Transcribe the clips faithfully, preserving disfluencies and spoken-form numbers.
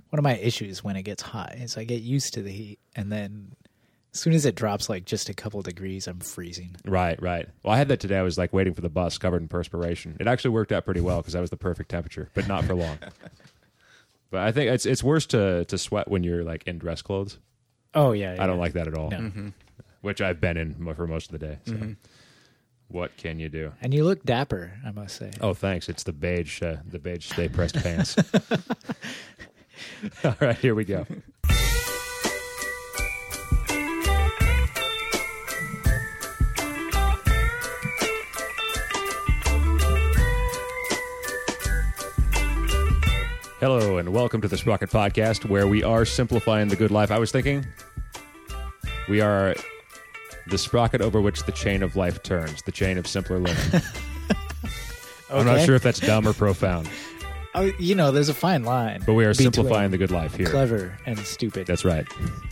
one of my issues when it gets hot is I get used to the heat, and then as soon as it drops like just a couple degrees, I'm freezing. Right, right. Well, I had that today. I was like waiting for the bus covered in perspiration. It actually worked out pretty well because that was the perfect temperature, but not for long. But I think it's it's worse to, to sweat when you're like in dress clothes. Oh, yeah. yeah. I don't like that at all, No. Mm-hmm. which I've been in mo- for most of the day. So. Mm-hmm. What can you do? And you look dapper, I must say. Oh, thanks. It's the beige, uh, the beige stay pressed pants. All right, here we go. Hello, and welcome to the Sprocket Podcast, where we are simplifying the good life. I was thinking we are the sprocket over which the chain of life turns, the chain of simpler living. Okay. I'm not sure if that's dumb or profound, Oh, you know, there's a fine line. but we are between simplifying the good life here. clever and stupid. That's right.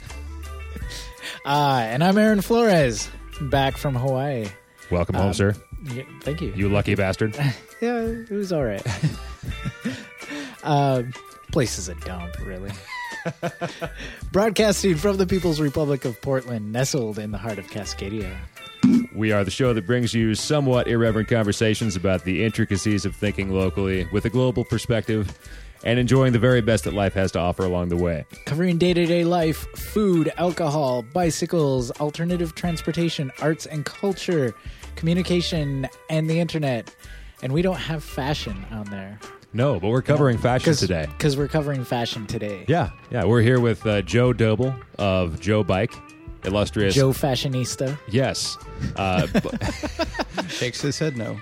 Uh, and I'm Aaron Flores, back from Hawaii. Welcome home, Um, sir. Yeah, thank you. You lucky bastard. Yeah, it was all right. uh, place is a dump, really. Broadcasting from the People's Republic of Portland, nestled in the heart of Cascadia. We are the show that brings you somewhat irreverent conversations about the intricacies of thinking locally with a global perspective and enjoying the very best that life has to offer along the way. Covering day-to-day life, food, alcohol, bicycles, alternative transportation, arts and culture, communication, and the internet. And we don't have fashion on there. No, but we're covering fashion today. Because we're covering fashion today. Yeah, yeah. We're here with uh, Joe Doble of Joe Bike, illustrious. Joe Fashionista. Yes. Uh, Shakes his head no.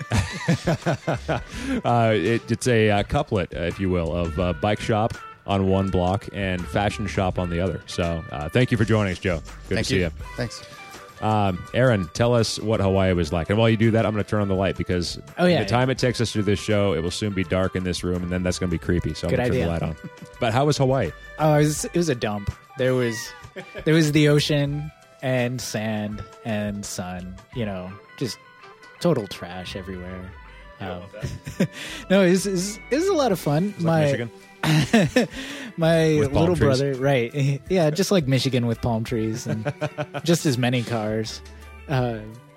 uh, it, it's a uh, couplet, uh, if you will, of uh, bike shop on one block and fashion shop on the other. So uh, thank you for joining us, Joe. Good Thank to see you. you. Thanks. Um, Aaron, tell us what Hawaii was like. And while you do that, I'm going to turn on the light because Oh, yeah, the time it takes us to do this show, it will soon be dark in this room, and then that's going to be creepy. So I'm Good going to turn the idea. light on. But how was Hawaii? Oh, it was, it was a dump. There was, there was the ocean and sand and sun. You know, just total trash everywhere. Um, no, it was, it was, it was a lot of fun. Like my Michigan? my With palm little trees. brother, right? Yeah, just like Michigan with palm trees and just as many cars. Uh,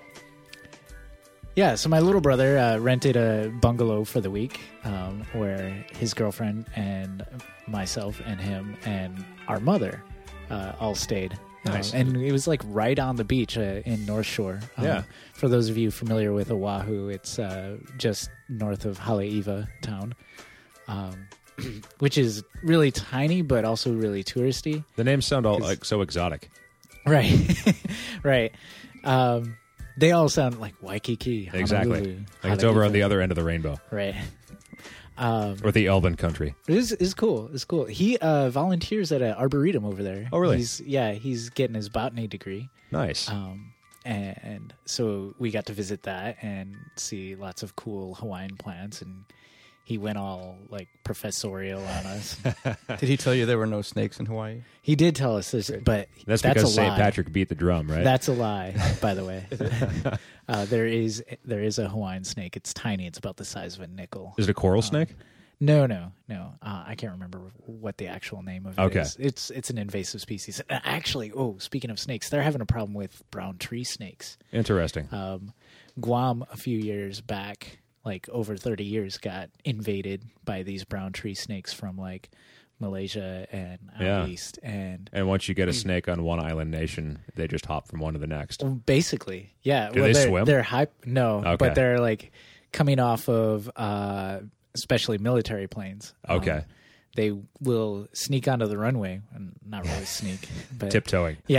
yeah, so my little brother uh, rented a bungalow for the week, um, where his girlfriend and myself and him and our mother uh, all stayed. Nice. Um, and it was like right on the beach uh, in North Shore. Um, Yeah. For those of you familiar with Oahu, it's uh, just north of Haleiwa town, um, which is really tiny but also really touristy. The names sound all like so exotic. Right, right. Um, they all sound like Waikiki. Exactly. Honolulu, Like it's over on Haleiwa. the other end of the rainbow. Right. Um, Or the Elven country. It's, it's cool. It's cool. He uh, volunteers at an arboretum over there. Oh, really? He's, yeah, he's getting his botany degree. Nice. Um, and, and so we got to visit that and see lots of cool Hawaiian plants. And he went all like professorial on us. Did he tell you there were no snakes in Hawaii? He did tell us this, but That's, that's because a Saint lie. Patrick beat the drum, right? That's a lie, by the way. uh, there is there is a Hawaiian snake. It's tiny. It's about the size of a nickel. Is it a coral snake? No, no, no. Uh, I can't remember what the actual name of it Okay. is. It's it's an invasive species. Uh, Actually, oh, speaking of snakes, they're having a problem with brown tree snakes. Interesting. Um, Guam, a few years back, like over thirty years, got invaded by these brown tree snakes from like Malaysia and out Yeah. east. And And once you get a snake on one island nation, they just hop from one to the next. basically, yeah. Do well, they they're, swim? They're hype. No, Okay. but they're like coming off of uh, especially military planes. Um, Okay. they will sneak onto the runway, and not really sneak, but Tiptoeing. yeah.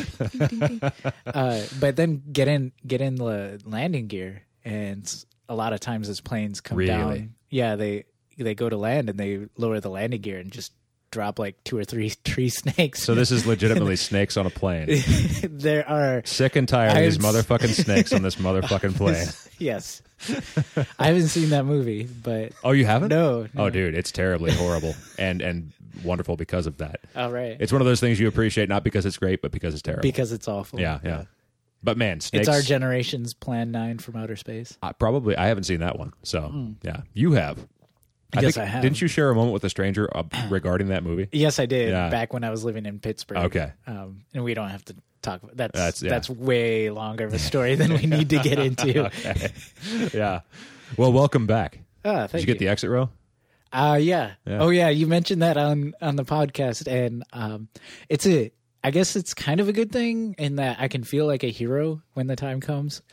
uh, but then get in, get in the landing gear, and s- a lot of times as planes come Really? down, yeah, they they go to land and they lower the landing gear and just drop like two or three tree snakes. So this is legitimately snakes on a plane. there are Sick and tired of these I've- motherfucking snakes on this motherfucking plane. yes. I haven't seen that movie, but Oh, you haven't? no, no. Oh, dude, it's terribly horrible and and wonderful because of that. All right, It's one of those things you appreciate not because it's great, but because it's terrible. because it's awful. yeah, yeah. But man, snakes. It's our generation's Plan Nine from outer space. I, probably I haven't seen that one. So Hmm. yeah, you have. I Yes, think, I have. Didn't you share a moment with a stranger uh, regarding that movie? Yes, I did. Yeah. Back when I was living in Pittsburgh. Okay. Um, and we don't have to talk. That's That's- that's, yeah. way longer of a story than we need to get into. Okay. Yeah. Well, welcome back. Ah, Did thank you get the exit row? Uh yeah. Yeah. Oh yeah, you mentioned that on on the podcast, and um it's a I guess it's kind of a good thing in that I can feel like a hero when the time comes.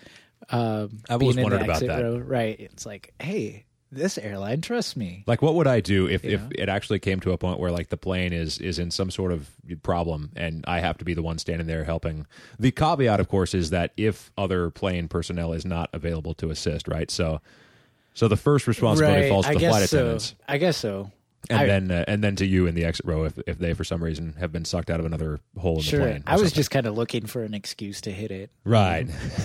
Um I've always being in wondered the about exit that. row, right. It's like, hey, this airline trusts me. Like, what would I do if, You if know? it actually came to a point where, like, the plane is is in some sort of problem and I have to be the one standing there helping? The caveat, of course, is that if other plane personnel is not available to assist, right? So, so the first responsibility Right, falls to I the guess flight so. attendants, I guess so. and I- then uh, and then to you in the exit row if if they for some reason have been sucked out of another hole in Sure. the plane. or I was something. just kind of looking for an excuse to hit it. right.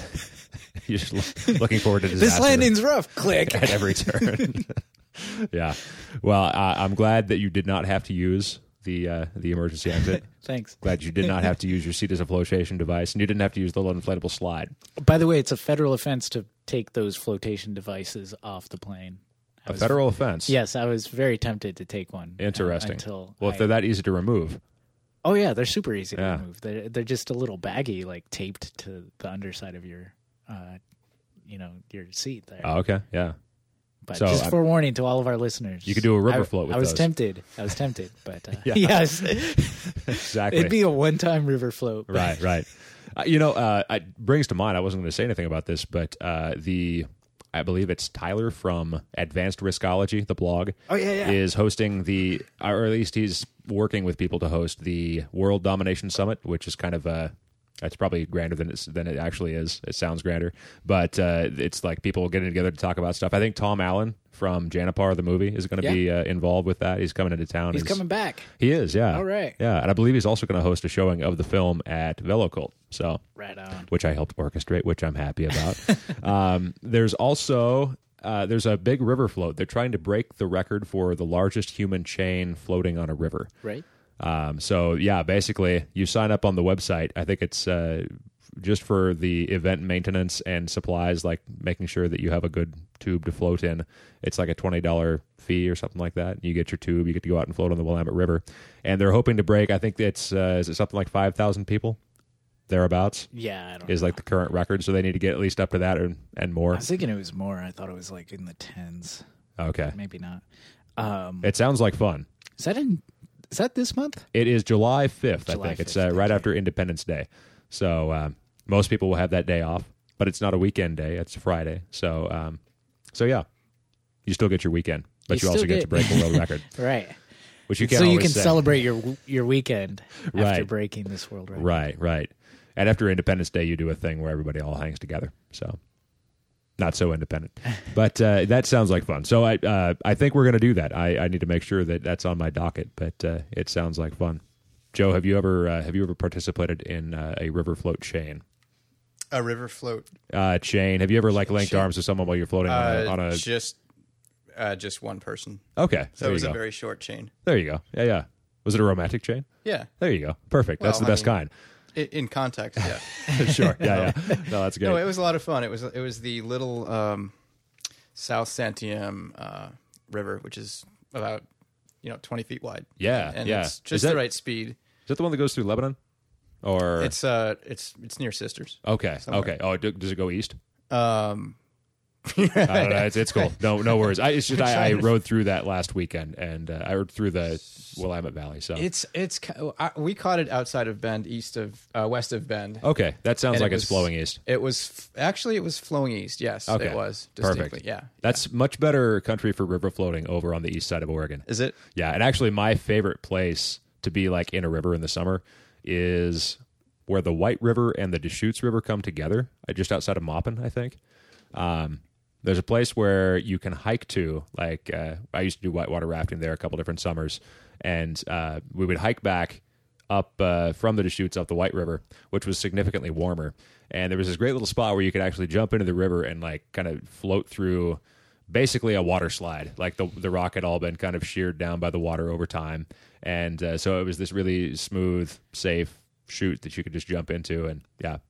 You're just lo- looking forward to disaster This landing's rough. Click. at every turn. Yeah. Well, uh, I'm glad that you did not have to use the uh, the emergency exit. Thanks. Glad you did not have to use your seat as a flotation device, and you didn't have to use the little inflatable slide. By the way, it's a federal offense to take those flotation devices off the plane. I A was- federal offense. Yes, I was very tempted to take one. uh, Interesting. until Well, if I- they're that easy to remove, oh yeah, they're super easy to Yeah. remove. They're they're just a little baggy, like taped to the underside of your, uh, you know, your seat there. oh, okay, yeah. but so just I'm- forewarning to all of our listeners, You could do a river I, float with I was those. tempted. I was tempted, but uh, Yeah. yes, Exactly. it'd be a one-time river float. Right, right. Uh, you know, uh, it brings to mind, I wasn't going to say anything about this, but uh, the, I believe it's Tyler from Advanced Riskology, the blog, Oh, yeah, yeah. is hosting the, or at least he's working with people to host the World Domination Summit, which is kind of a, it's probably grander than it's, than it actually is. It sounds grander, but uh, it's like people getting together to talk about stuff. I think Tom Allen from Janipar, the movie, is going to Yeah. be uh, involved with that. He's coming into town. He's coming back. He is, yeah. All right. Yeah, and I believe he's also going to host a showing of the film at Velocult. So, Right on. which I helped orchestrate, which I'm happy about. um, there's also uh, there's a big river float. They're trying to break the record for the largest human chain floating on a river. Right. Um, so yeah, basically, you sign up on the website. I think it's uh, just for the event maintenance and supplies, like making sure that you have a good tube to float in. It's like a twenty dollars fee or something like that. You get your tube, you get to go out and float on the Willamette River, and they're hoping to break. I think it's uh, is it something like five thousand people thereabouts Yeah, I don't is know. like the current record. So they need to get at least up to that and, and I more. was thinking it was more. I thought it was like in the tens. Okay, Maybe not. Um, it sounds like fun. is that in? Is that this month? It is July fifth, I July think. It's fifth, uh, right okay. after Independence Day. So um, most people will have that day off, but it's not a weekend day. It's a Friday. So, um, so yeah, you still get your weekend, but You you, also still get, get- to break the world record, Right. which you can't So you always can say. celebrate your your weekend after Right. breaking this world record. Right, right. And after Independence Day, you do a thing where everybody all hangs together. So not so independent, but uh, that sounds like fun. So I uh, I think we're going to do that. I, I need to make sure that that's on my docket, but uh, it sounds like fun. Joe, have you ever uh, have you ever participated in uh, a river float chain? A river float. Uh, chain. Have you ever like linked Chain. arms with someone while you're floating on a, Uh, on a? just, uh, just one person. Okay, So there it you was go. a very short chain. There you go. Yeah, yeah. Was it a romantic chain? Yeah. There you go. Perfect. That's Well, the I best mean- kind. I- In context, yeah. Sure. Yeah, yeah. No, that's great. No, it was a lot of fun. It was it was the little um, South Santiam uh, River, which is about you know twenty feet wide. Yeah, and yeah. it's Is just that- the right speed. Is that the one that goes through Lebanon? Or It's uh, it's it's near Sisters. okay, somewhere. okay. Oh, do, does it go east? Um, I don't know. It's, it's cool. No, no worries. I, it's just I, I rode through that last weekend, and uh, I rode through the Willamette Valley. So it's it's ki- uh, we caught it outside of Bend, east of uh, west of Bend. okay, that sounds And like it it's was- flowing east. It was f- actually it was flowing east. Yes, Okay. it was Perfect. distinctly. Yeah, That's much better country for river floating over on the east side of Oregon. is it? Yeah, and actually, my favorite place to be like in a river in the summer is where the White River and the Deschutes River come together, uh, just outside of Maupin, I think. Um, there's a place where you can hike to. Like uh, I used to do whitewater rafting there a couple different summers, and uh, we would hike back up uh, from the Deschutes up the White River, which was significantly warmer. And there was this great little spot where you could actually jump into the river and like kind of float through basically a water slide. Like the the rock had all been kind of sheared down by the water over time, and uh, so it was this really smooth, safe chute that you could just jump into. And yeah,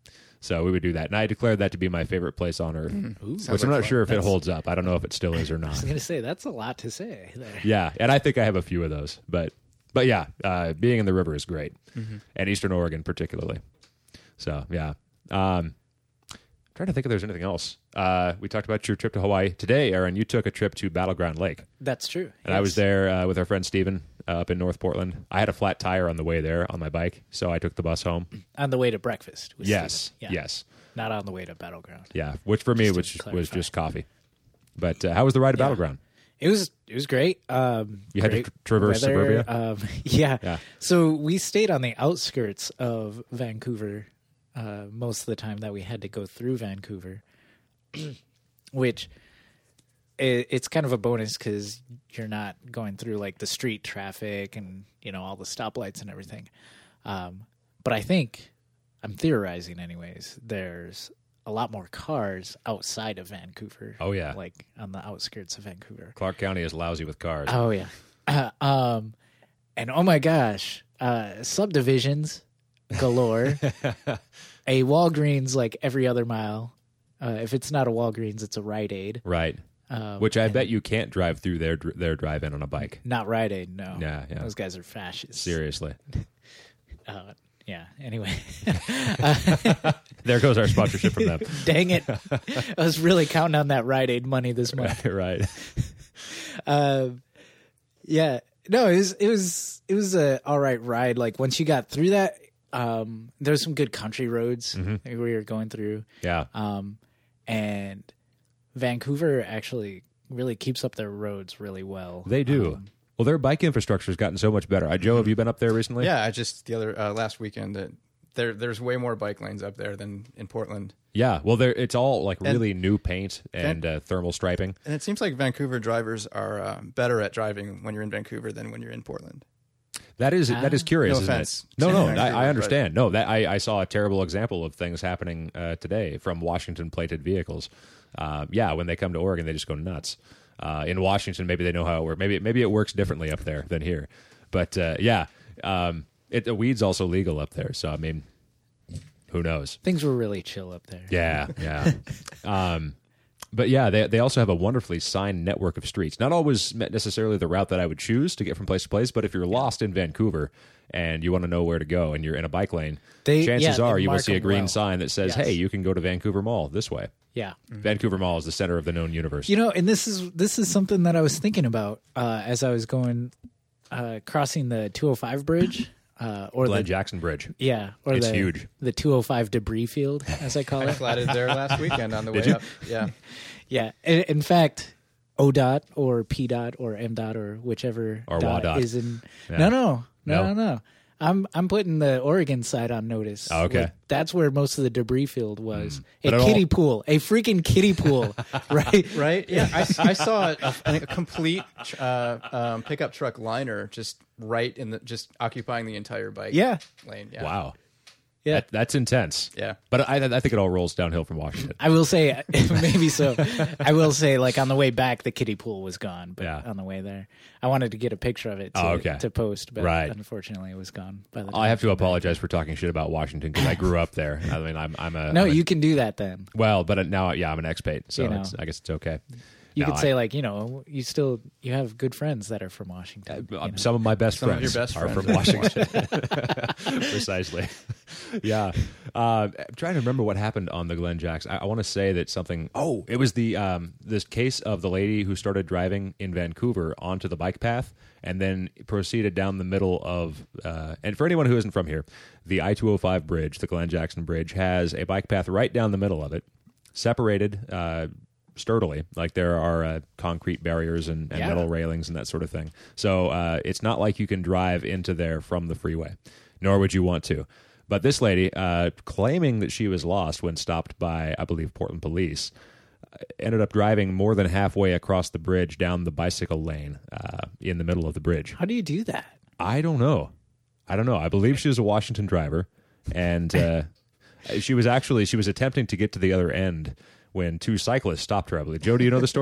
So we would do that. And I declared that to be my favorite place on earth, Ooh. Sounds which I'm like not fun. sure if That's- it holds up. I don't know if it still is or I not. was going to say, that's a lot to say there. Yeah, and I think I have a few of those. But but yeah, uh, being in the river is great, Mm-hmm. and Eastern Oregon particularly. So yeah. Um, trying to think if there's anything else. Uh, we talked about your trip to Hawaii. Today, Aaron, you took a trip to Battleground Lake. That's true. And I was Yes. there uh, with our friend Steven uh, up in North Portland. I had a flat tire on the way there on my bike, so I took the bus home. On the way to breakfast. with Yes, Steven. Yeah. yes, Not on the way to Battleground. yeah. Which for me, Just to which was clarify. just coffee. But uh, how was the ride to Yeah. Battleground? It was it was great. Um, You had to great tr- traverse weather. suburbia? Um, yeah. Yeah. So we stayed on the outskirts of Vancouver uh, most of the time that we had to go through Vancouver, which it, it's kind of a bonus because you're not going through like the street traffic and you know all the stoplights and everything. Um, but I think I'm theorizing, anyways. There's a lot more cars outside of Vancouver. Oh, yeah. like on the outskirts of Vancouver. Clark County is lousy with cars. Oh yeah, uh, um, and oh my gosh, uh, subdivisions galore. A Walgreens like every other mile. Uh, if it's not a Walgreens, it's a Rite Aid. Right. Um, Which I bet you can't drive through their their drive-in on a bike. Not Rite Aid, no. Yeah, yeah. Those guys are fascists. Seriously. Uh, yeah. Anyway, There goes our sponsorship from them. dang it! I was really counting on that Rite Aid money this month. Right. Um, yeah, no, it was it was it was a all right ride. Like once you got through that, um, there's some good country roads Mm-hmm. that we were going through, Yeah. um, and Vancouver actually really keeps up their roads really well. They do. Um, Well, their bike infrastructure has gotten so much better. Uh, Joe, have you been up there recently? Yeah, I just the other uh, last weekend that there there's way more bike lanes up there than in Portland, Yeah. Well, there it's all like really new paint and uh, thermal striping. and it seems like Vancouver drivers are uh, better at driving when you're in Vancouver than when you're in Portland. That is that is Ah. curious, No isn't offense it? No, to no, Vancouver, I, I but- understand. No, that I, I saw a terrible example of things happening uh, today from Washington plated vehicles. Uh, yeah, when they come to Oregon, they just go nuts. Uh, in Washington, maybe they know how it works. Maybe maybe it works differently up there than here. But uh, yeah, um, it, the weed's also legal up there. So I mean, who knows? things were really chill up there. Yeah, yeah. um, but yeah, they they also have a wonderfully signed network of streets. Not always necessarily the route that I would choose to get from place to place, but if you're lost in Vancouver and you want to know where to go and you're in a bike lane, They- chances yeah, are they you will mark see a them green well. sign that says, Yes. "Hey, you can go to Vancouver Mall this way." Yeah. Vancouver Mall is the center of the known universe. You know, and this is this is something that I was thinking about uh, as I was going uh, crossing the two oh five bridge, uh, or Glen the Jackson Bridge. yeah, or It's the huge. the two oh five debris field, as I call I it. flatted there last weekend on the way you? up. Yeah, Yeah, in, in fact, O dot or P dot or M dot or whichever Or dot WADOT. is in. Yeah. No, no, no, No? no, no. I'm I'm putting the Oregon side on notice. Oh, okay. Like, that's where most of the debris field was. But A it all- kiddie pool, a freaking kiddie pool, right? right. Yeah, I, I saw a, a complete uh, um, pickup truck liner just right in the just occupying the entire bike Yeah, lane. Yeah. Wow, yeah. that, that's intense. Yeah. But I, I think it all rolls downhill from Washington. I will say, maybe so. I will say, like on the way back, the kiddie pool was gone, but Yeah. on the way there, I wanted to get a picture of it to, Oh, okay. to post, but Right. unfortunately, it was gone by the time I have to came back. apologize for talking shit about Washington because I grew up there. I mean, I'm I'm a No, I'm a- you can do that then. well, but now yeah, I'm an expat, so You know. it's, I guess it's okay. You No, could I- say like, you know, you still you have good friends that are from Washington. you Uh, know? Some of my best Some of friends your best are friends from are Washington. Precisely. Yeah. Uh, I'm trying to remember what happened on the Glen Jacks. I, I want to say that something. Oh, it was the um, this case of the lady who started driving in Vancouver onto the bike path and then proceeded down the middle of. Uh, and for anyone who isn't from here, the I two oh five bridge, the Glen Jackson Bridge, has a bike path right down the middle of it, separated. Uh, sturdily, like there are uh, concrete barriers and, and Yeah. metal railings and that sort of thing. So uh, it's not like you can drive into there from the freeway, nor would you want to. But this lady, uh, claiming that she was lost when stopped by, I believe, Portland police, uh, ended up driving more than halfway across the bridge down the bicycle lane uh, in the middle of the bridge. How do you do that? I don't know. I don't know. I believe she was a Washington driver, and uh, she was actually she was attempting to get to the other end when two cyclists stopped her. I believe. Joe, do you know the story?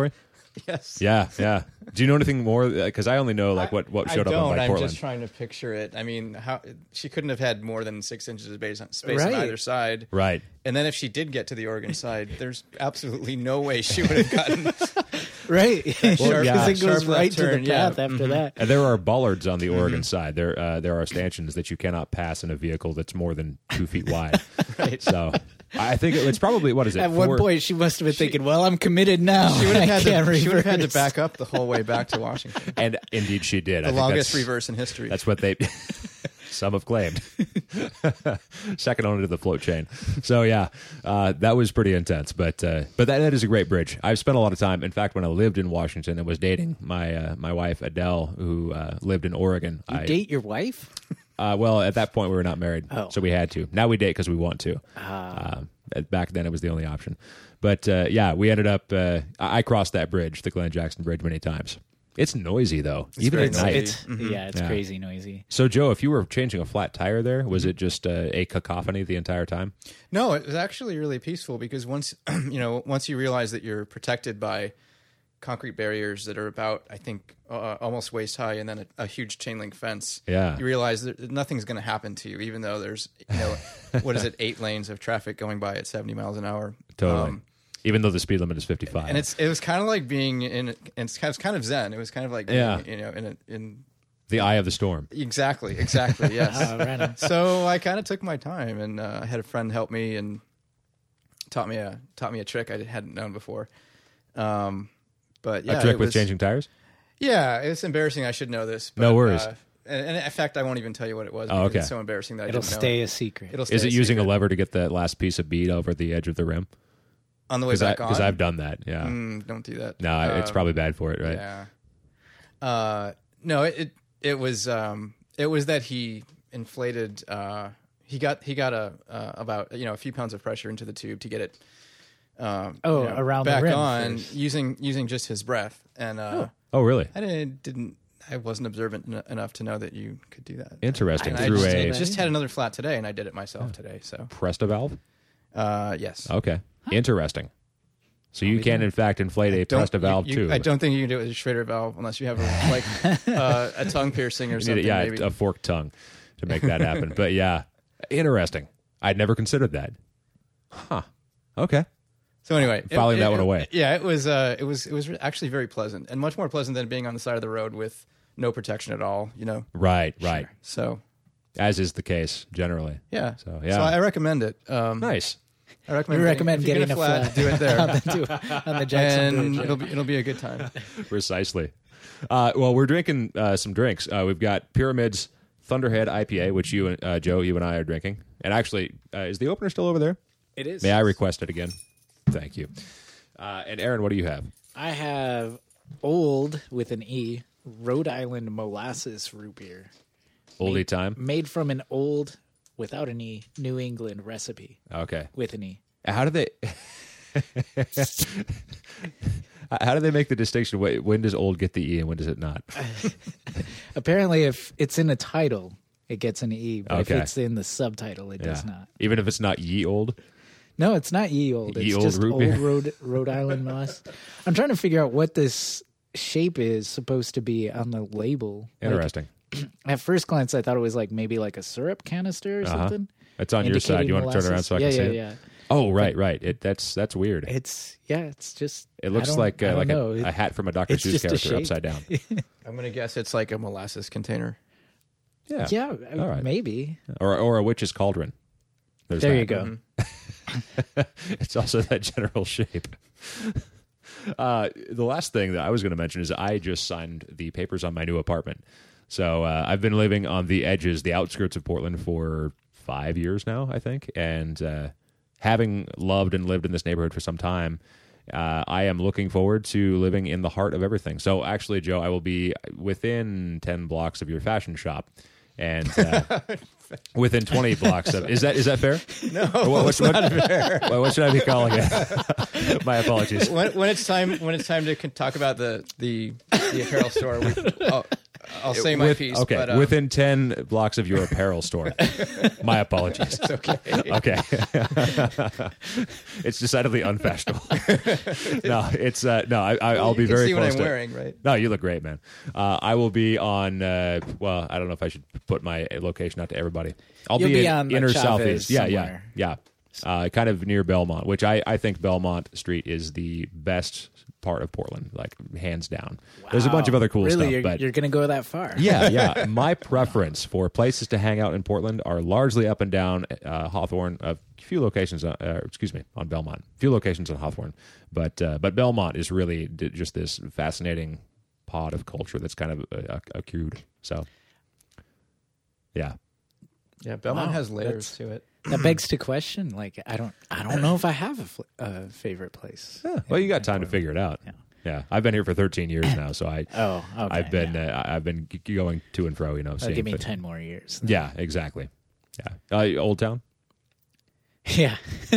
Yes. Yeah, yeah. Do you know anything more? Because I only know like what, what showed I up on don't. Bike I'm Portland. just trying to picture it. I mean, how she couldn't have had more than six inches of space, space on Right. either side. Right. And then if she did get to the Oregon side, there's absolutely no way she would have gotten. Right. Sharp- Because yeah. it goes sharp right left to the turn, yeah. path after Mhm. that. And there are bollards on the Oregon Mm-hmm. side. There, uh, there are stanchions that you cannot pass in a vehicle that's more than two feet wide. Right. So, I think it's probably what is it? At one four- point, she must have been thinking, "Well, I'm committed now. She would have I had can't to. She would have had to reverse." back up the whole way back to Washington. and indeed she did. I The think longest that's- reverse in history. That's what they. Some have claimed. Second only to the float chain. So yeah, uh, that was pretty intense. But uh, but that, that is a great bridge. I've spent a lot of time. In fact, when I lived in Washington and was dating my uh, my wife Adele, who uh, lived in Oregon, You I date your wife? uh, well at that point we were not married, Oh. so we had to. Now we date because we want to. Ah. Uh, back then it was the only option. But uh, yeah, we ended up. Uh, I I crossed that bridge, the Glenn Jackson Bridge, many times. It's noisy though, even very at noisy. night. It's Mhm. yeah, it's Yeah. crazy noisy. So, Joe, if you were changing a flat tire there, was Mm-hmm. it just uh, a cacophony the entire time? No, it was actually really peaceful because once you know, once you realize that you're protected by concrete barriers that are about, I think, uh, almost waist high, and then a, a huge chain link fence. Yeah. You realize that nothing's going to happen to you, even though there's, you know, what is it, eight lanes of traffic going by at seventy miles an hour. Totally. Um, Even though the speed limit is fifty-five. and it's it was kind of like being in, and it's kind of, kind of zen. It was kind of like, being, Yeah. you know, in a, in the eye of the storm. exactly, exactly, yes. Oh, right on. So I kind of took my time, and uh, I had a friend help me and taught me a taught me a trick I hadn't known before. Um, but yeah, a trick it with was, changing tires? Yeah, it's embarrassing. I should know this. But, No worries. Uh, and, and in fact, I won't even tell you what it was. Oh, Because okay. It's so embarrassing that I It'll didn't know. stay a secret. It'll stay Is it a using secret. a lever to get that last piece of bead over the edge of the rim? on the way back on? Because I've done that, yeah. Mm, don't do that. No, it's Um, probably bad for it, right? Yeah. Uh, no, it, it it was um it was that he inflated. Uh, he got he got a uh, about you know a few pounds of pressure into the tube to get it. Um, Oh, you know, around the back rim on first. using using just his breath, and uh, Oh, really? I didn't didn't I wasn't observant en- enough to know that you could do that. Interesting. And I Through just, a just had another flat today, and I did it myself today. So Presta valve? uh, yes, Okay. Interesting. So you can, in fact, inflate a Don't- Presta valve you- you- tube. I don't think you can do it with a Schrader valve unless you have a, like uh, a tongue piercing or You need something. a- yeah, maybe. a forked tongue to make that happen. But yeah, interesting. I'd never considered that. Huh. Okay. So anyway, Filing that one it- away. Yeah, it was. Uh, it was. It was actually very pleasant, and much more pleasant than being on the side of the road with no protection at all. You know. Right, right. So As is the case generally. yeah. So, yeah. So I recommend it. Um, Nice. I recommend. We recommend if you get getting a flat. Do it there, on the, on the Jackson and Bridge. it'll be it'll be a good time. Precisely. Uh, well, we're drinking uh, some drinks. Uh, we've got Pyramid's Thunderhead I P A, which you, and uh, Joe, you and I are drinking. And actually, uh, is the opener still over there? It is. May I request it again? Thank you. Uh, and Aaron, what do you have? I have old with an E, Rhode Island molasses root beer, Oldie time. made from an old without an E New England recipe Okay. with an E. How do they? How do they make the distinction? Wh- When does old get the E and when does it not? Apparently, if it's in the title, it gets an E, but Okay. if it's in the subtitle, it does Yeah. not. Even if it's not ye old. No, it's not ye old. It's Ye old just root old beer. Rhode, Rhode Island moss. I'm trying to figure out what this shape is supposed to be on the label. Like, Interesting. at first glance, I thought it was like maybe like a syrup canister or Uh-huh. something. It's on your side. indicating You want to turn around molasses. so I yeah, can yeah, see it? Yeah, Oh, right, right. It that's that's weird. It's yeah, it's just. It I looks don't- like I uh, don't like know. a, It- a hat from a Doctor it's Seuss just a character shape. upside down. I'm gonna guess it's like a molasses container. Yeah. yeah, All right. maybe. Or or a witch's cauldron. There's There that. you go. It's also that general shape. Uh, the last thing that I was going to mention is I just signed the papers on my new apartment. So uh, I've been living on the edges, the outskirts of Portland for five years now, I think. And uh, having loved and lived in this neighborhood for some time, uh, I am looking forward to living in the heart of everything. So actually, Joe, I will be within ten blocks of your fashion shop. And uh, within twenty blocks of is that is that fair? No, What, it's not fair. what, what should I be calling it? My apologies. when, when it's time when it's time to con- talk about the the, the apparel store, we, I'll, I'll say my With- piece. Okay, but, um, within ten blocks of your apparel store. My apologies. it's okay. Okay. It's decidedly unfashionable. No, it's uh, no. I, I, I'll You be can very see what close I'm to it. wearing, right? No, you look great, man. Uh, I will be on. Uh, well, I don't know if I should put my location out to everybody. I'll You'll be, be in on, like, inner Chavez southeast. Yeah, yeah, somewhere. yeah. Uh, kind of near Belmont, which I, I think Belmont Street is the best part of Portland, like hands down. There's a bunch of other cool really, stuff, you're, but you're going to go that far? yeah, yeah. My preference for places to hang out in Portland are largely up and down uh, Hawthorne. A few locations, uh, uh, excuse me, on Belmont. A few locations on Hawthorne, but uh, but Belmont is really d- just this fascinating pod of culture that's kind of uh, accrued. So, yeah, Yeah, Belmont Wow, has layers that's- to it. That begs to question. Like, I don't, I don't know if I have a fl- uh, favorite place. yeah. Well, you got in time to Portland. figure it out. Yeah. Yeah, I've been here for thirteen years now, so I Oh, okay. I've been yeah. uh, I've been g- going to and fro. You know, That'll seeing give me things. ten more years. Yeah, exactly. Yeah, uh, Old Town. Yeah.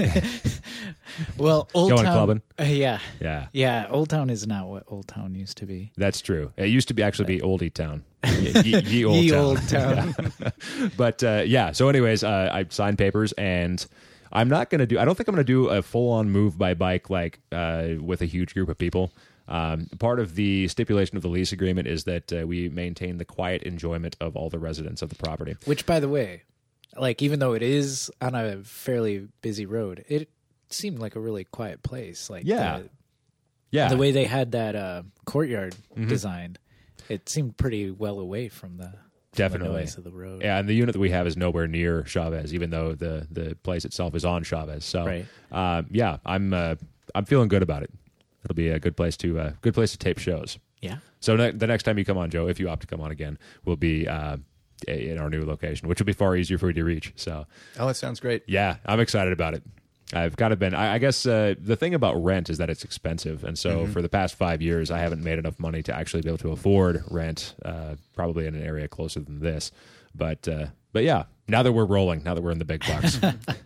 Well, Old Going Town. clubbing? Uh, yeah. Yeah, Yeah. Old Town is not what Old Town used to be. that's true. It used to be actually be Oldie Town. Ye, ye, ye old Ye town. Old Town. But uh, yeah, so anyways, uh, I signed papers, and I'm not going to do, I don't think I'm going to do a full on move by bike like uh, with a huge group of people. Um, part of the stipulation of the lease agreement is that uh, we maintain the quiet enjoyment of all the residents of the property. Which, by the way, like, even though it is on a fairly busy road, it seemed like a really quiet place. Like, Yeah. the, Yeah. the way they had that uh, courtyard Mm-hmm. designed, it seemed pretty well away from the, from Definitely. the noise of the road. Yeah, and the unit that we have is nowhere near Chavez, even though the, the place itself is on Chavez. So, Right. um, yeah, I'm uh, I'm feeling good about it. It'll be a good place to uh, good place to tape shows. Yeah. So ne- the next time you come on, Joe, if you opt to come on again, will be uh, in our new location, which will be far easier for you to reach. So, Oh, it sounds great. yeah, I'm excited about it. I've kind of been. I, I guess uh, the thing about rent is that it's expensive, and so Mm-hmm. for the past five years, I haven't made enough money to actually be able to afford rent. Uh, probably in an area closer than this, but uh, but yeah, now that we're rolling, now that we're in the big bucks,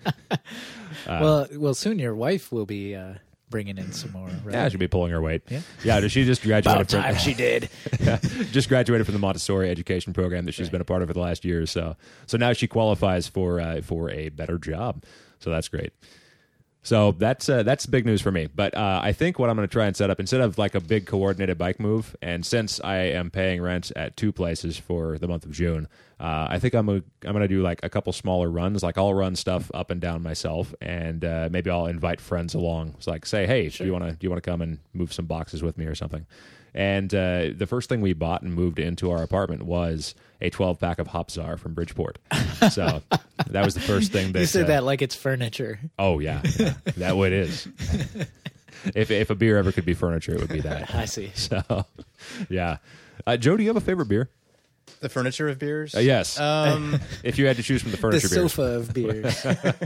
well, well, soon your wife will be uh, bringing in some more. Right? yeah, she'll be pulling her weight. Yeah. yeah. She just graduated About time from she did. just graduated from the Montessori education program that she's Right. been a part of for the last year or so. So now she qualifies for uh, for a better job. So that's great. So that's uh, that's big news for me. But uh, I think what I'm going to try and set up, instead of like a big coordinated bike move, and since I am paying rent at two places for the month of June, uh, I think I'm a, I'm going to do like a couple smaller runs. Like I'll run stuff up and down myself, and uh, maybe I'll invite friends along. It's like, say, hey, do you want to do you want to come and move some boxes with me or something? And uh, the first thing we bought and moved into our apartment was a twelve pack of Hop Czar from Bridgeport. So that was the first thing that You said uh, that like it's furniture. Oh yeah, yeah. That what it is. if if a beer ever could be furniture, it would be that. I see. So, yeah. Uh, Joe, do you have a favorite beer? The furniture of beers? Uh, yes. Um, If you had to choose from the The furniture beers. sofa of beers.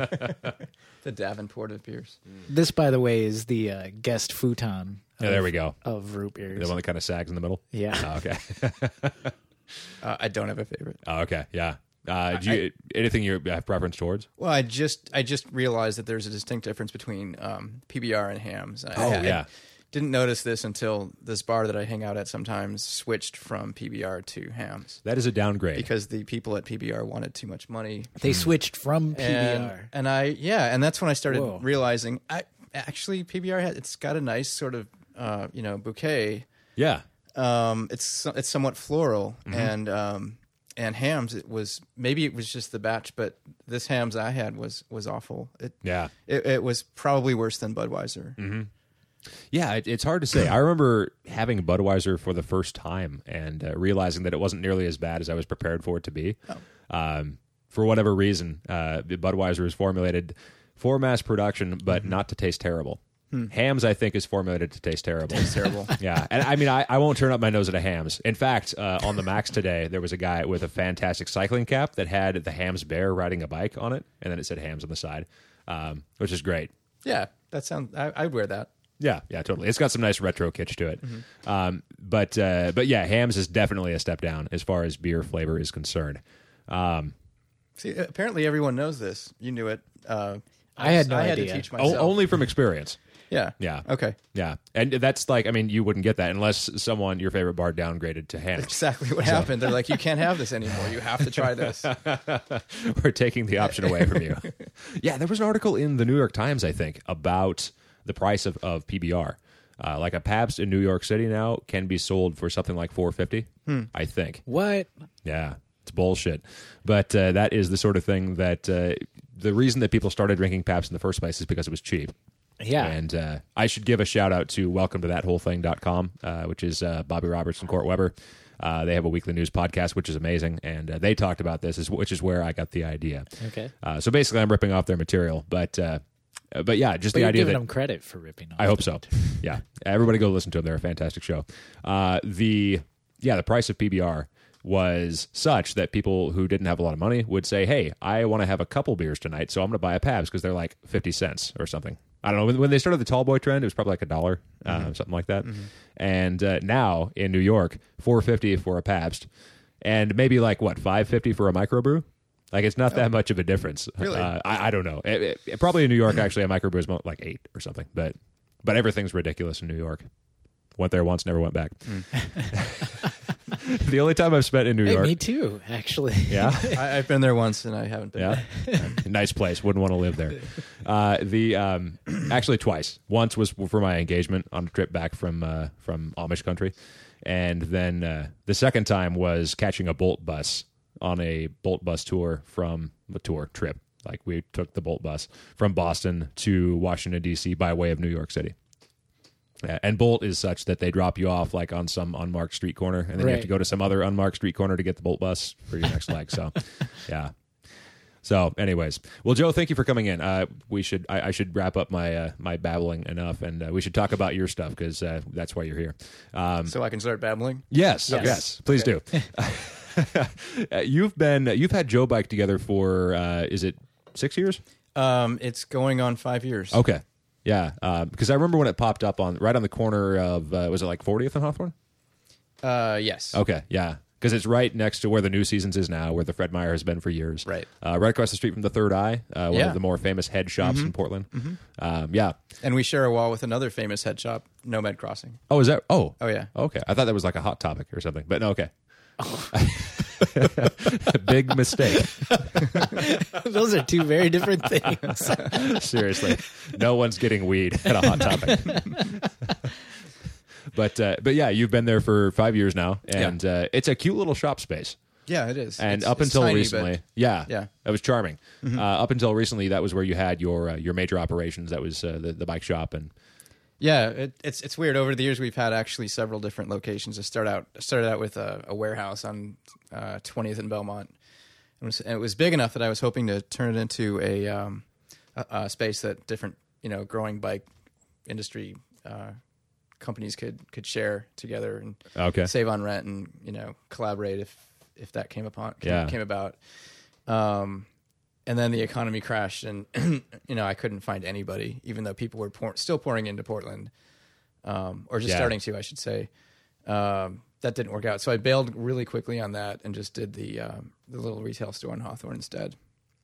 the Davenport of beers. This, by the way, is the uh, guest futon. Yeah, of, there we go. Of root beers. The one that kind of sags in the middle. Yeah. Oh, okay. Uh, I don't have a favorite. Oh, okay. Yeah. Uh, do you, anything you have preference towards? Well, I just I just realized that there's a distinct difference between um, P B R and Hams. I, Oh, I, yeah. I didn't notice this until this bar that I hang out at sometimes switched from P B R to Hams That is a downgrade. because the people at P B R wanted too much money. They switched from P B R. And, and I yeah, and that's when I started Whoa. realizing I actually P B R had, it's got a nice sort of uh, you know bouquet. yeah. Um, it's it's somewhat floral, Mm-hmm. and um, and Hams. It was maybe it was just the batch, but this Hams I had was was awful. It Yeah. it, it was probably worse than Budweiser. Mm-hmm. Yeah, it, it's hard to say. I remember having Budweiser for the first time and uh, realizing that it wasn't nearly as bad as I was prepared for it to be. Um, for whatever reason, uh, the Budweiser is formulated for mass production, but not to taste terrible. Hams, I think, is formulated to taste terrible. It's terrible. Yeah, and I mean, I, I won't turn up my nose at a Hams. In fact, uh, on the Max today, there was a guy with a fantastic cycling cap that had the Hams bear riding a bike on it, and then it said Hams on the side, um, which is great. Yeah, that sounds. I, I'd wear that. Yeah, yeah, totally. It's got some nice retro kitsch to it. Um, but uh, but yeah, Hams is definitely a step down as far as beer flavor is concerned. Um, See, apparently everyone knows this. You knew it. Uh, I had no I had idea. to teach o- myself. only from experience. Yeah. Yeah. Okay. Yeah. And that's like, I mean, you wouldn't get that unless someone, your favorite bar, downgraded to Hannah. Exactly what happened. They're like, you can't have this anymore. You have to try this. We're taking the option away from you. Yeah, there was an article in the New York Times, I think, about the price of, of P B R. Uh, like a Pabst in New York City now can be sold for something like four fifty, hmm. I think. What? Yeah, it's bullshit. But uh, that is the sort of thing that uh, the reason that people started drinking Pabst in the first place is because it was cheap. Yeah. And uh, I should give a shout out to welcome to that whole thing dot com, uh, which is uh, Bobby Roberts and Court Weber. Uh, they have a weekly news podcast, which is amazing. And uh, they talked about this, which is where I got the idea. Okay. Uh, so basically, I'm ripping off their material. But uh, but yeah, just but the you're idea giving that them credit for ripping off. I hope so. Yeah. Everybody go listen to them. They're a fantastic show. Uh, the yeah, the price of P B R was such that people who didn't have a lot of money would say, hey, I want to have a couple beers tonight, so I'm going to buy a Pabst because they're like fifty cents or something. I don't know. When, when they started the tall boy trend, it was probably like a dollar, mm-hmm. uh, something like that. Mm-hmm. And uh, now in New York, four fifty for a Pabst, and maybe like what five fifty for a microbrew. Like it's not oh. that much of a difference. Really? Uh, I, I don't know. It, it, probably in New York, actually, a microbrew is like eight or something. But but everything's ridiculous in New York. Went there once, never went back. Mm. The only time I've spent in New hey, York. Me too, actually. Yeah, I, I've been there once and I haven't been. Yeah, nice place. Wouldn't want to live there. Uh, the um, actually twice. Once was for my engagement on a trip back from uh, from Amish country, and then uh, the second time was catching a Bolt bus on a Bolt bus tour from the tour trip. Like we took the Bolt bus from Boston to Washington D C by way of New York City. Yeah, and Bolt is such that they drop you off like on some unmarked street corner, and then right. you have to go to some other unmarked street corner to get the Bolt bus for your next leg. So, yeah. So, anyways, well, Joe, thank you for coming in. Uh, we should, I, I should wrap up my uh, my babbling enough, and uh, we should talk about your stuff because uh, that's why you're here. Um, so I can start babbling. Yes, yes, yes please okay. do. you've been, you've had Joe Bike together for, uh, is it six years? Um, it's going on five years. Okay. Yeah, because uh, I remember when it popped up on right on the corner of uh, was it like fortieth and Hawthorne? Uh, yes. Okay, yeah, because it's right next to where the New Seasons is now, where the Fred Meyer has been for years. Right, uh, right across the street from the Third Eye, uh, one yeah. of the more famous head shops mm-hmm. in Portland. Mm-hmm. Um, yeah, and we share a wall with another famous head shop, Nomad Crossing. Oh, is that? Oh, oh yeah. Okay, I thought that was like a hot topic or something, but no. Okay. Oh. Big mistake. Those are two very different things. Seriously, no one's getting weed at a hot topic. but uh, but yeah, you've been there for five years now, and yeah. uh, it's a cute little shop space. Yeah, it is. And it's, up it's until tiny, recently, yeah, yeah, that was charming. Mm-hmm. Uh, up until recently, that was where you had your uh, your major operations. That was uh, the the bike shop and. Yeah, it, it's it's weird. Over the years, we've had actually several different locations. To start out, started out with a, a warehouse on uh, twentieth and Belmont. It was, it was big enough that I was hoping to turn it into a, um, a, a space that different, you know, growing bike industry uh, companies could could share together and okay. save on rent and you know collaborate if if that came upon came, yeah. came about. Um, And then the economy crashed, and you know I couldn't find anybody, even though people were pour- still pouring into Portland, um, or just yeah. starting to, I should say. Um, that didn't work out, so I bailed really quickly on that and just did the um, the little retail store in Hawthorne instead.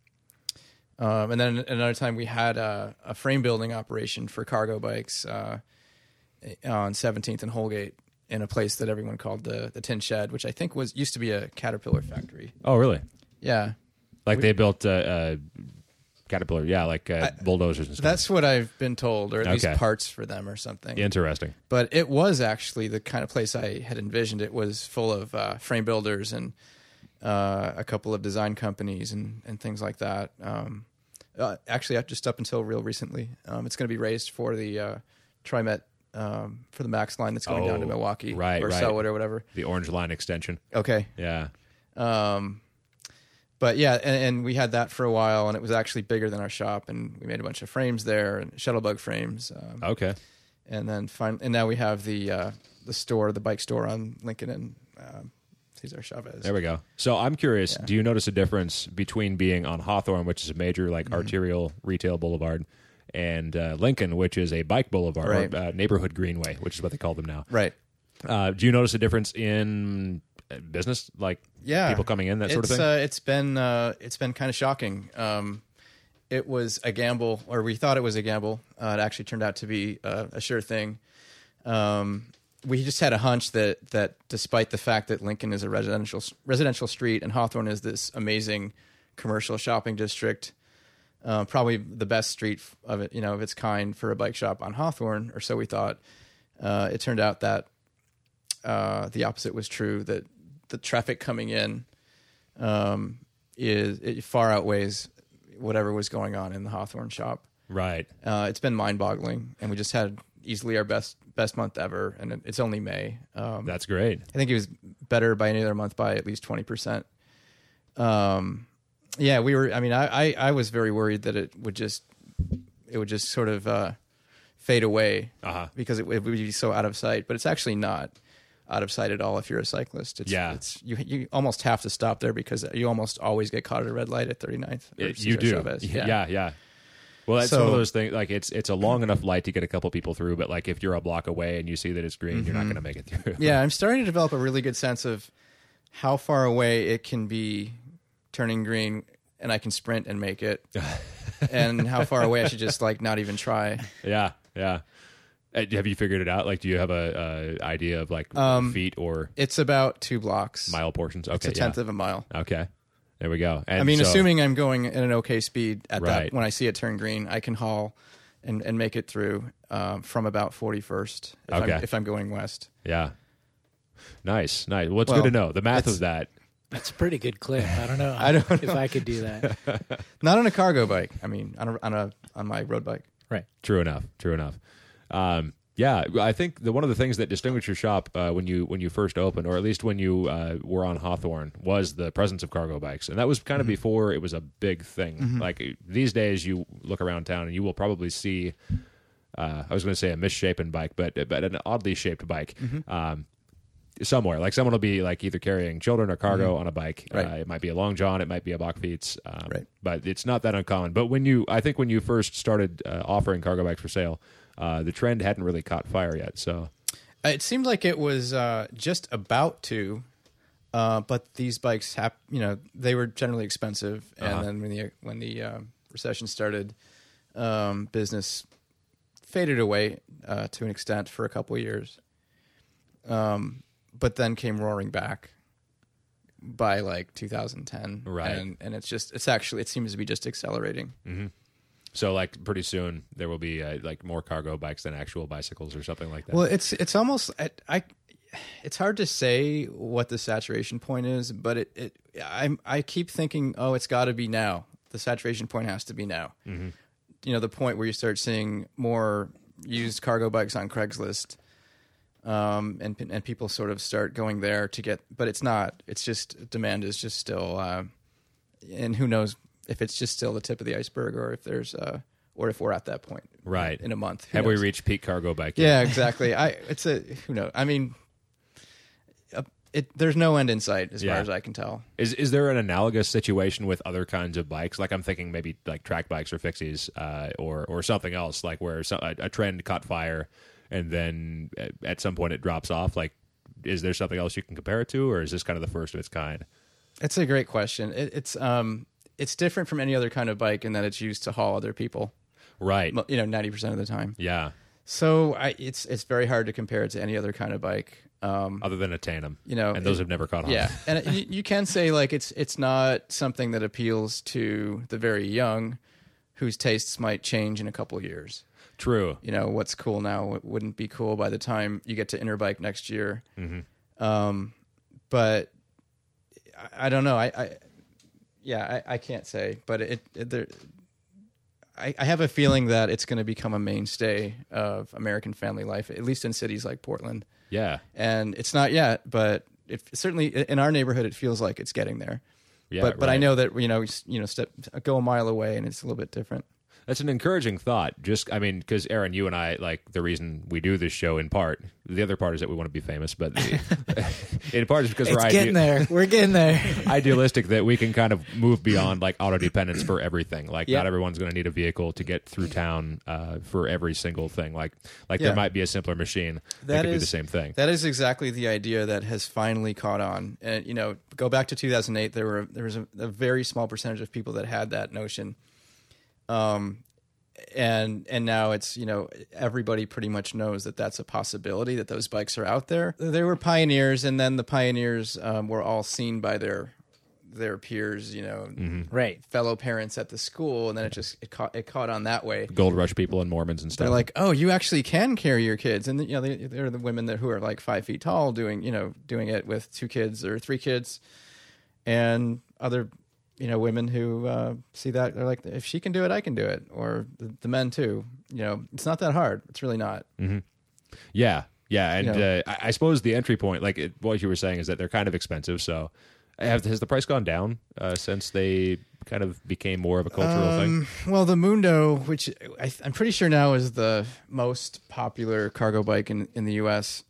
Um, and then another time we had a, a frame building operation for cargo bikes uh, on seventeenth and Holgate in a place that everyone called the the Tin Shed, which I think was used to be a Caterpillar factory. Oh, really? Yeah. Like they built uh, uh, Caterpillar, yeah, like uh, I, bulldozers and stuff. That's what I've been told, or at okay. least parts for them or something. Interesting. But it was actually the kind of place I had envisioned. It was full of uh, frame builders and uh, a couple of design companies and, and things like that. Um, uh, actually, just up until real recently, um, it's going to be raised for the uh, TriMet, um, for the Max line that's going oh, down to Milwaukee right, or right. Selwood or whatever. The Orange Line extension. Okay. Yeah. Um, But yeah, and, and we had that for a while, and it was actually bigger than our shop, and we made a bunch of frames there, and Shuttlebug frames. Um, okay. And then fin- and now we have the uh, the store, the bike store on Lincoln and um, Cesar Chavez. There we go. So I'm curious, Yeah. do you notice a difference between being on Hawthorne, which is a major like Mm-hmm. arterial retail boulevard, and uh, Lincoln, which is a bike boulevard, Right. or uh, neighborhood greenway, which is what they call them now. Right. Uh, do you notice a difference in business, like Yeah. people coming in, that sort of It's, thing? Uh, it's been uh, it's been kind of shocking. Um, it was a gamble, or we thought it was a gamble. Uh, it actually turned out to be uh, a sure thing. Um, we just had a hunch that that despite the fact that Lincoln is a residential residential street and Hawthorne is this amazing commercial shopping district, uh, probably the best street of it, you know, of its kind for a bike shop on Hawthorne, or so we thought. Uh, it turned out that uh, the opposite was true. That the traffic coming in um, is it far outweighs whatever was going on in the Hawthorne shop. Right. Uh, it's been mind-boggling, and we just had easily our best best month ever, and it, it's only May. Um, That's great. I think it was better by any other month by at least twenty percent. Um, yeah, we were. I mean, I, I, I was very worried that it would just it would just sort of uh, fade away Uh-huh. because it, it would be so out of sight. But it's actually not out of sight at all if you're a cyclist. It's, Yeah. it's you you almost have to stop there because you almost always get caught at a red light at thirty-ninth. or It- you Cesar do. Chavez. Yeah. yeah, yeah. Well, that's So- one of those things. Like it's it's a long enough light to get a couple people through, but like if you're a block away and you see that it's green, you're not going to make it through. Yeah, I'm starting to develop a really good sense of how far away it can be turning green, and I can sprint and make it, and how far away I should just like not even try. yeah, yeah. Uh, have you figured it out? Like, do you have a, a idea of like Um, feet or It's about two blocks. mile portions? Okay, It's a tenth yeah. of a mile. Okay, there we go. And I mean, so- assuming I'm going at an okay speed at Right. that when I see it turn green, I can haul and, and make it through um, from about forty-first if, Okay. I'm, if I'm going west. yeah, nice, nice. Well, it's Well, good to know the math it's- of that. That's a pretty good clip. I don't know. I don't if know. I could do that. Not on a cargo bike. I mean, on a on a on my road bike. Right. True enough. True enough. Um, yeah, I think the one of the things that distinguished your shop uh, when you when you first opened, or at least when you uh, were on Hawthorne, was the presence of cargo bikes, and that was kind of before it was a big thing. Like these days, you look around town and you will probably see. Uh, I was going to say a misshapen bike, but but an oddly shaped bike. Um, somewhere like someone will be like either carrying children or cargo on a bike. Right. Uh, it might be a long john, it might be a Bachfiets, um, Right. but it's not that uncommon. But when you, I think when you first started uh, offering cargo bikes for sale, uh, the trend hadn't really caught fire yet. So It seemed like it was uh, just about to, uh, but these bikes, hap- you know, they were generally expensive, and Uh-huh. then when the when the uh, recession started, um, business faded away uh, to an extent for a couple of years, um, but then came roaring back by like two thousand ten, Right. And and it's just it's actually it seems to be just accelerating. so like pretty soon there will be uh, like more cargo bikes than actual bicycles or something like that. Well, it's it's almost I, I it's hard to say what the saturation point is, but it, it I I keep thinking, oh, it's got to be now. The saturation point has to be now. Mm-hmm. You know, the point where you start seeing more used cargo bikes on Craigslist, um, and and people sort of start going there to get. But it's not. It's just demand is just still, uh, and who knows if it's just still the tip of the iceberg, or if there's, uh, or if we're at that point, Right. in a month. Who Have we knows? reached peak cargo bike yet? Yeah, exactly. I it's a who knows. I mean, uh, it there's no end in sight as Yeah. far as I can tell. Is is there an analogous situation with other kinds of bikes? Like I'm thinking maybe like track bikes or fixies, uh, or or something else, like where some, a, a trend caught fire and then at, at some point it drops off. Like, is there something else you can compare it to, or is this kind of the first of its kind? It's a great question. It, it's um it's different from any other kind of bike in that it's used to haul other people. Right. mo- You know, ninety percent of the time. Yeah. So I, it's it's very hard to compare it to any other kind of bike. Um, Other than a tandem, you know, and those it- have never caught on. yeah, and you, you can say like it's it's not something that appeals to the very young, whose tastes might change in a couple of years. True. You know, what's cool now wouldn't be cool by the time you get to Interbike next year. Mm-hmm. Um, but I, I don't know. I, I yeah, I, I can't say, but it, it there. I, I have a feeling that it's going to become a mainstay of American family life, at least in cities like Portland. Yeah. And it's not yet, but it certainly in our neighborhood, it feels like it's getting there. Yeah. but but I right. know that you know you know step go a mile away, and it's a little bit different. That's an encouraging thought. Just, I mean, because Aaron, you and I, like the reason we do this show in part, the other part is that we want to be famous, but the, in part is because It's we're getting ide- there. We're getting there. idealistic that we can kind of move beyond like auto dependence for everything. Like Yeah. not everyone's going to need a vehicle to get through town uh, for every single thing. Like like Yeah. there might be a simpler machine that, That could do is- the same thing. That is exactly the idea that has finally caught on. And you know, go back to two thousand eight, there were there was a, a very small percentage of people that had that notion. Um, and and now it's, you know, everybody pretty much knows that that's a possibility, that those bikes are out there. They were pioneers, and then the pioneers um, were all seen by their their peers, you know, Mm-hmm. Right. fellow parents at the school, and then it just it caught it caught on that way. Gold Rush people and Mormons and stuff. They're like, oh, you actually can carry your kids, and you know they, they're the women that who are like five feet tall doing you know doing it with two kids or three kids, and other you know women who uh, see that they're like, if she can do it, I can do it, or the, the men too. You know, it's not that hard. It's really not. yeah, yeah, and You know. uh, I, I suppose the entry point, like it, what you were saying, is that they're kind of expensive. So, have, has the price gone down uh, since they kind of became more of a cultural thing? Um, well, the Mundo, which I, I'm pretty sure now is the most popular cargo bike in, in the U S,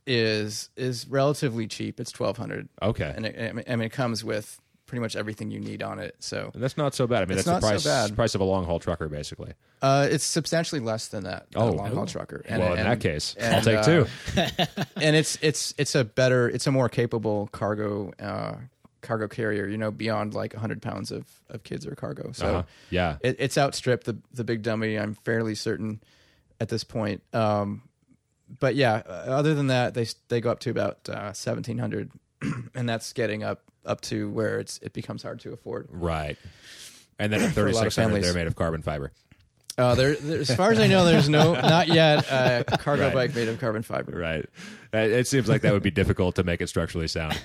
is is relatively cheap. It's twelve hundred, Okay, and it, I mean it comes with pretty much everything you need on it. So and that's not so bad. I mean, It's that's the not price so bad. price of a long haul trucker, basically. uh, it's substantially less than that. than Oh. a long haul trucker. And, well, in and- that case, and, I'll take uh, two. and it's it's it's a better, it's a more capable cargo uh, cargo carrier. You know, beyond like one hundred pounds of, of kids or cargo. So. Uh-huh. Yeah, It, it's outstripped the the big dummy. I'm fairly certain at this point. Um, but yeah, uh, other than that, they they go up to about uh, seventeen hundred, and that's getting up up to where it's it becomes hard to afford. right. And then at For a lot of thirty-six hundred, families. they're made of carbon fiber. Uh, there, there, as far as I know, there's no not yet a cargo Right. bike made of carbon fiber. Right. Uh, It seems like that would be difficult to make it structurally sound.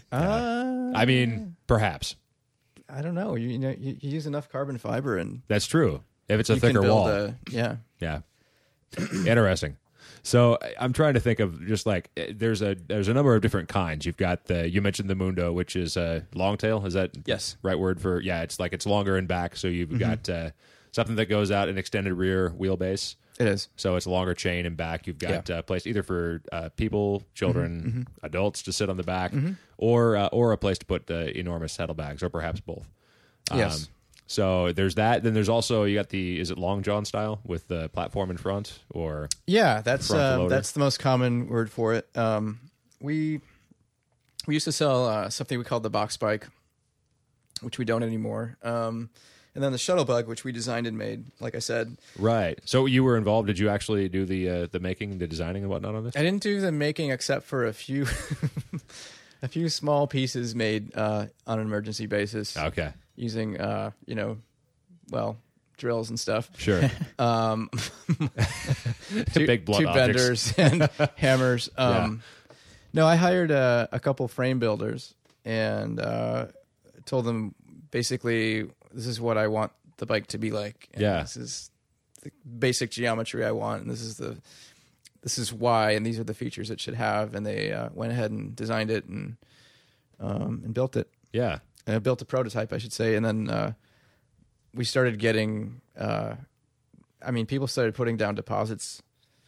Uh, I mean, perhaps I don't know. You, you know, you, you use enough carbon fiber, and that's true. If it's a you thicker can build wall, a yeah. yeah. Interesting. So I- I'm trying to think of just like eh, there's a there's a number of different kinds. You've got the you mentioned the Mundo, which is a long tail. Is that Yes. right word for yeah? It's like it's longer in back, so you've Mm-hmm. got uh, something that goes out an extended rear wheelbase. It is. So it's a longer chain in back. You've got Yeah. uh, place either for uh, people, children, Mm-hmm. adults to sit on the back, or uh, or a place to put uh, enormous saddlebags, or perhaps both. Yes. So there's that. Then there's also you got the is it long john style with the platform in front, or Yeah, that's Front uh, loader. that's the most common word for it. Um, we we used to sell uh, something we called the box bike, which we don't anymore. Um, and then the shuttle bug, which we designed and made. Like I said, right. So you were involved. Did you actually do the uh, the making, the designing, and whatnot on this? I didn't do the making except for a few a few small pieces made uh, on an emergency basis Okay, using uh, you know, well, drills and stuff. sure. Um, two, Big blunt two objects. benders and hammers. Um, No, I hired a, a couple frame builders and uh, told them basically this is what I want the bike to be like. And Yeah. this is the basic geometry I want, and this is the this is why, and these are the features it should have. And they uh, went ahead and designed it and um, and built it. Yeah. And I built a prototype, I should say, and then uh, we started getting. Uh, I mean, people started putting down deposits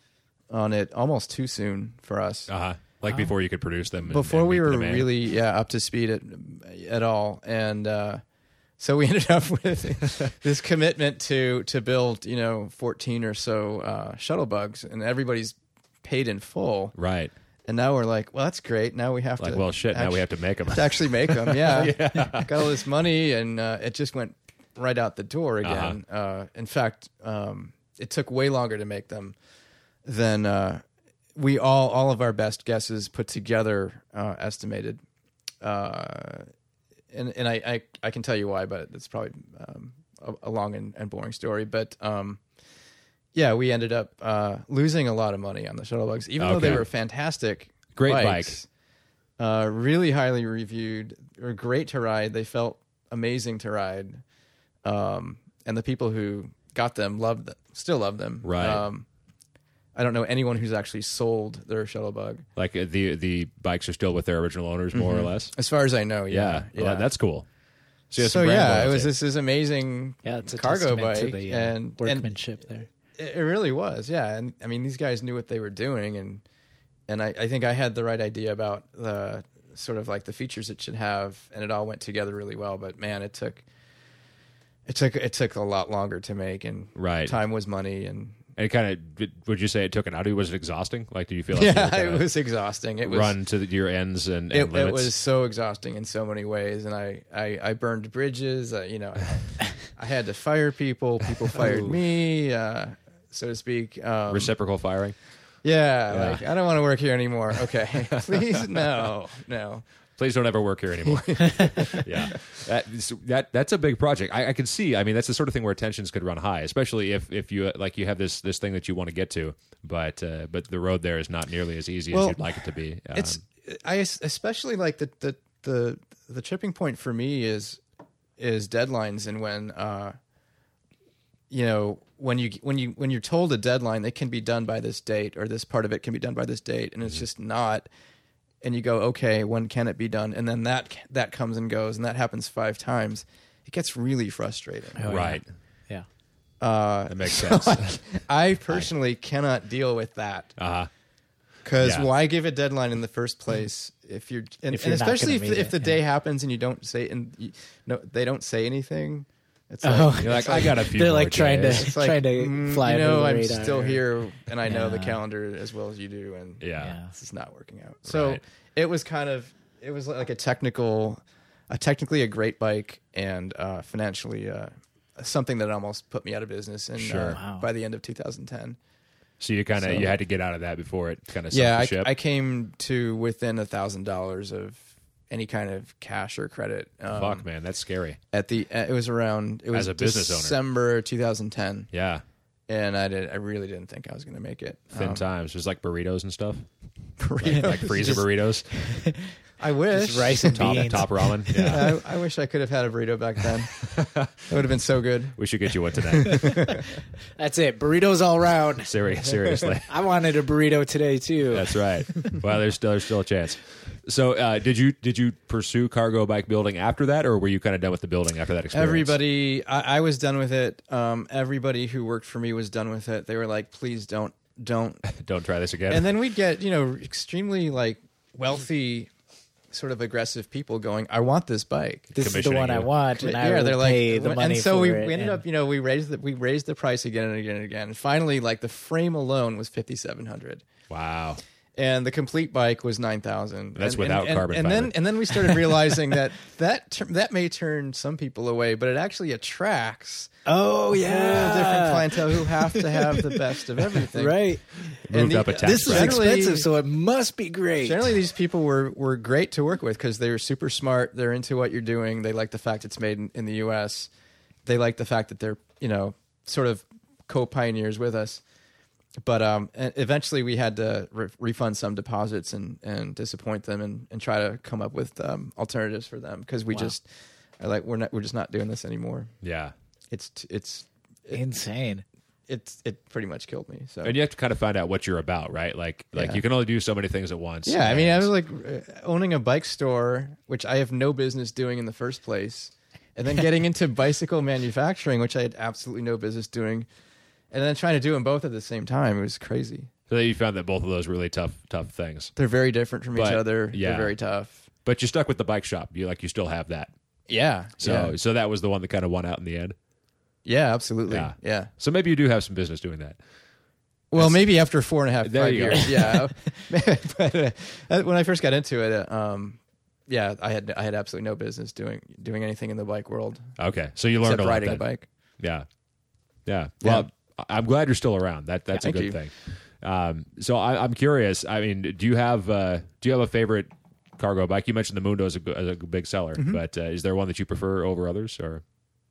on it almost too soon for us. Uh huh. Like before you could produce them. and- Before and we meet the were demand. really yeah up to speed at at all, and uh, so we ended up with this commitment to to build you know fourteen or so uh, shuttle bugs, and everybody's paid in full. right. And now we're like, well, that's great. Now we have Like, to well, shit. Now we have to make them. to actually make them. Yeah, got all this money, and uh, it just went right out the door again. uh Uh-huh. in fact, um, it took way longer to make them than uh, we all all of our best guesses put together uh, estimated. Uh, and and I, I I can tell you why, but it's probably um, a, a long and, and boring story. But um, yeah, we ended up uh, losing a lot of money on the shuttle bugs, even though they Okay. were fantastic, Great bikes, uh, really highly reviewed, or great to ride. They felt amazing to ride, um, and the people who got them loved them, still love them. Right. Um, I don't know anyone who's actually sold their shuttle bug, Like uh, the the bikes are still with their original owners, more or less. as far as I know. Yeah. Yeah, yeah. Well, that's cool. you have so some brand yeah, it loyalty. was this is amazing Yeah, it's a cargo testament bike, to the uh, and and workmanship there. it it really was. Yeah, and I mean these guys knew what they were doing, and and I, I think I had the right idea about the sort of like the features it should have, and it all went together really well. But man, it took it took it took a lot longer to make, and Right. time was money, and And it kind of, would you say it took it out of you? Was it exhausting? Like, did you feel like Yeah, you were it gonna was exhausting. It was run to the, your ends and, and it, limits? it was so exhausting in so many ways, and I I, I burned bridges. Uh, you know, I, I had to fire people. People fired me, uh, so to speak. Um, Reciprocal firing? yeah, Yeah. like I don't want to work here anymore. Okay, please, no, no. Please don't ever work here anymore. yeah, that, that that's a big project. I, I can see. I mean, that's the sort of thing where tensions could run high, especially if, if you like you have this this thing that you want to get to, but uh, but the road there is not nearly as easy Well, as you'd like it to be. Um, It's I especially like the the the the tripping point for me is is deadlines, and when uh you know when you when you when you're told a deadline, it can be done by this date, or this part of it can be done by this date, and it's Mm-hmm. just not. And you go, okay, when can it be done? And then that that comes and goes, and that happens five times. It gets really frustrating. Oh, yeah. right. Yeah. Uh, That makes sense. I personally cannot deal with that. Uh-huh. Because Yeah. why give a deadline in the first place if you're and, If and you're not especially if, gonna meet if it, the yeah. day happens and you don't say and you, no they don't say anything. It's Oh. like, You're like, I got a few. They're more like trying to days. it's like, trying to mm, fly you know, under the I'm radar. still here and I know the Yeah. calendar as well as you do, and Yeah. Yeah. this is not working out. So Right. it was kind of it was like a technical, a technically a great bike, and uh, financially uh, something that almost put me out of business. And Sure. uh, Wow. by the end of two thousand ten. So you kind of So- you had to get out of that before it kind of Yeah, sunk I, the ship. I came to within a thousand dollars of any kind of cash or credit. Um, Fuck, man, that's scary. At the uh, it was around it was As a business owner. December two thousand ten, Yeah, and I did I really didn't think I was going to make it. thin Um, times. There's like burritos and stuff, burritos. like freezer burritos, I wish Just rice and top beans. top ramen. Yeah, I, I wish I could have had a burrito back then. It would have been so good. we should get you one tonight. That's it. Burritos all around. Seri- seriously. I wanted a burrito today too. That's right. Well, there's still there's still a chance. So, uh, did you did you pursue cargo bike building after that, or were you kind of done with the building after that experience? Everybody, I, I was done with it. Um, everybody who worked for me was done with it. They were like, "Please don't, don't." Don't try this again. And then we'd get, you know, extremely like wealthy, sort of aggressive people going, "I want this bike." This is the commissioning one I you. want, and I yeah, will they're like, pay the and money so for we, it. we ended and- up, you know, we raised the we raised the price again and again and again. And finally, like the frame alone was fifty seven hundred. Wow. And the complete bike was nine thousand. That's and, without and, carbon and, fiber. And then and then we started realizing that that ter- that may turn some people away, but it actually attracts oh a yeah, whole different clientele who have to have the best of everything. right. Moved the- up a tax This is bracket. Generally- expensive, so it must be great. Generally, these people were were great to work with because they were super smart. They're into what you're doing. They like the fact it's made in, in the U S. They like the fact that they're, you know, sort of co-pioneers with us. But um, e- eventually, we had to re- refund some deposits and, and disappoint them and, and try to come up with um, alternatives for them because we Wow. just are like we're not we're just not doing this anymore. Yeah. It's t- it's Insane. it's it pretty much killed me. So And you have to kind of find out what you're about, right? Like, like Yeah. you can only do so many things at once. yeah, I mean, I And- was like uh, owning a bike store, which I have no business doing in the first place, and then getting into bicycle manufacturing, which I had absolutely no business doing, and then trying to do them both at the same time. It was crazy. so you found that both of those really tough, tough things. They're very different from each But, other. yeah. They're very tough. But you stuck with the bike shop. You like you still have that. Yeah. So, yeah, so that was the one that kind of won out in the end. yeah absolutely. Yeah. Yeah. So maybe you do have some business doing that. Well, maybe after four and a half, There five you go. years. Yeah. But uh, when I first got into it, uh, um, yeah, I had I had absolutely no business doing doing anything in the bike world Okay, so you learned except a lot. riding then. a bike. Yeah, yeah. Well, I- I'm glad you're still around. That that's Yeah, a thank good you. thing. Um, so I, I'm curious. I mean, do you have uh, do you have a favorite cargo bike? You mentioned the Mundo as a, as a big seller, Mm-hmm. but uh, is there one that you prefer over others? Or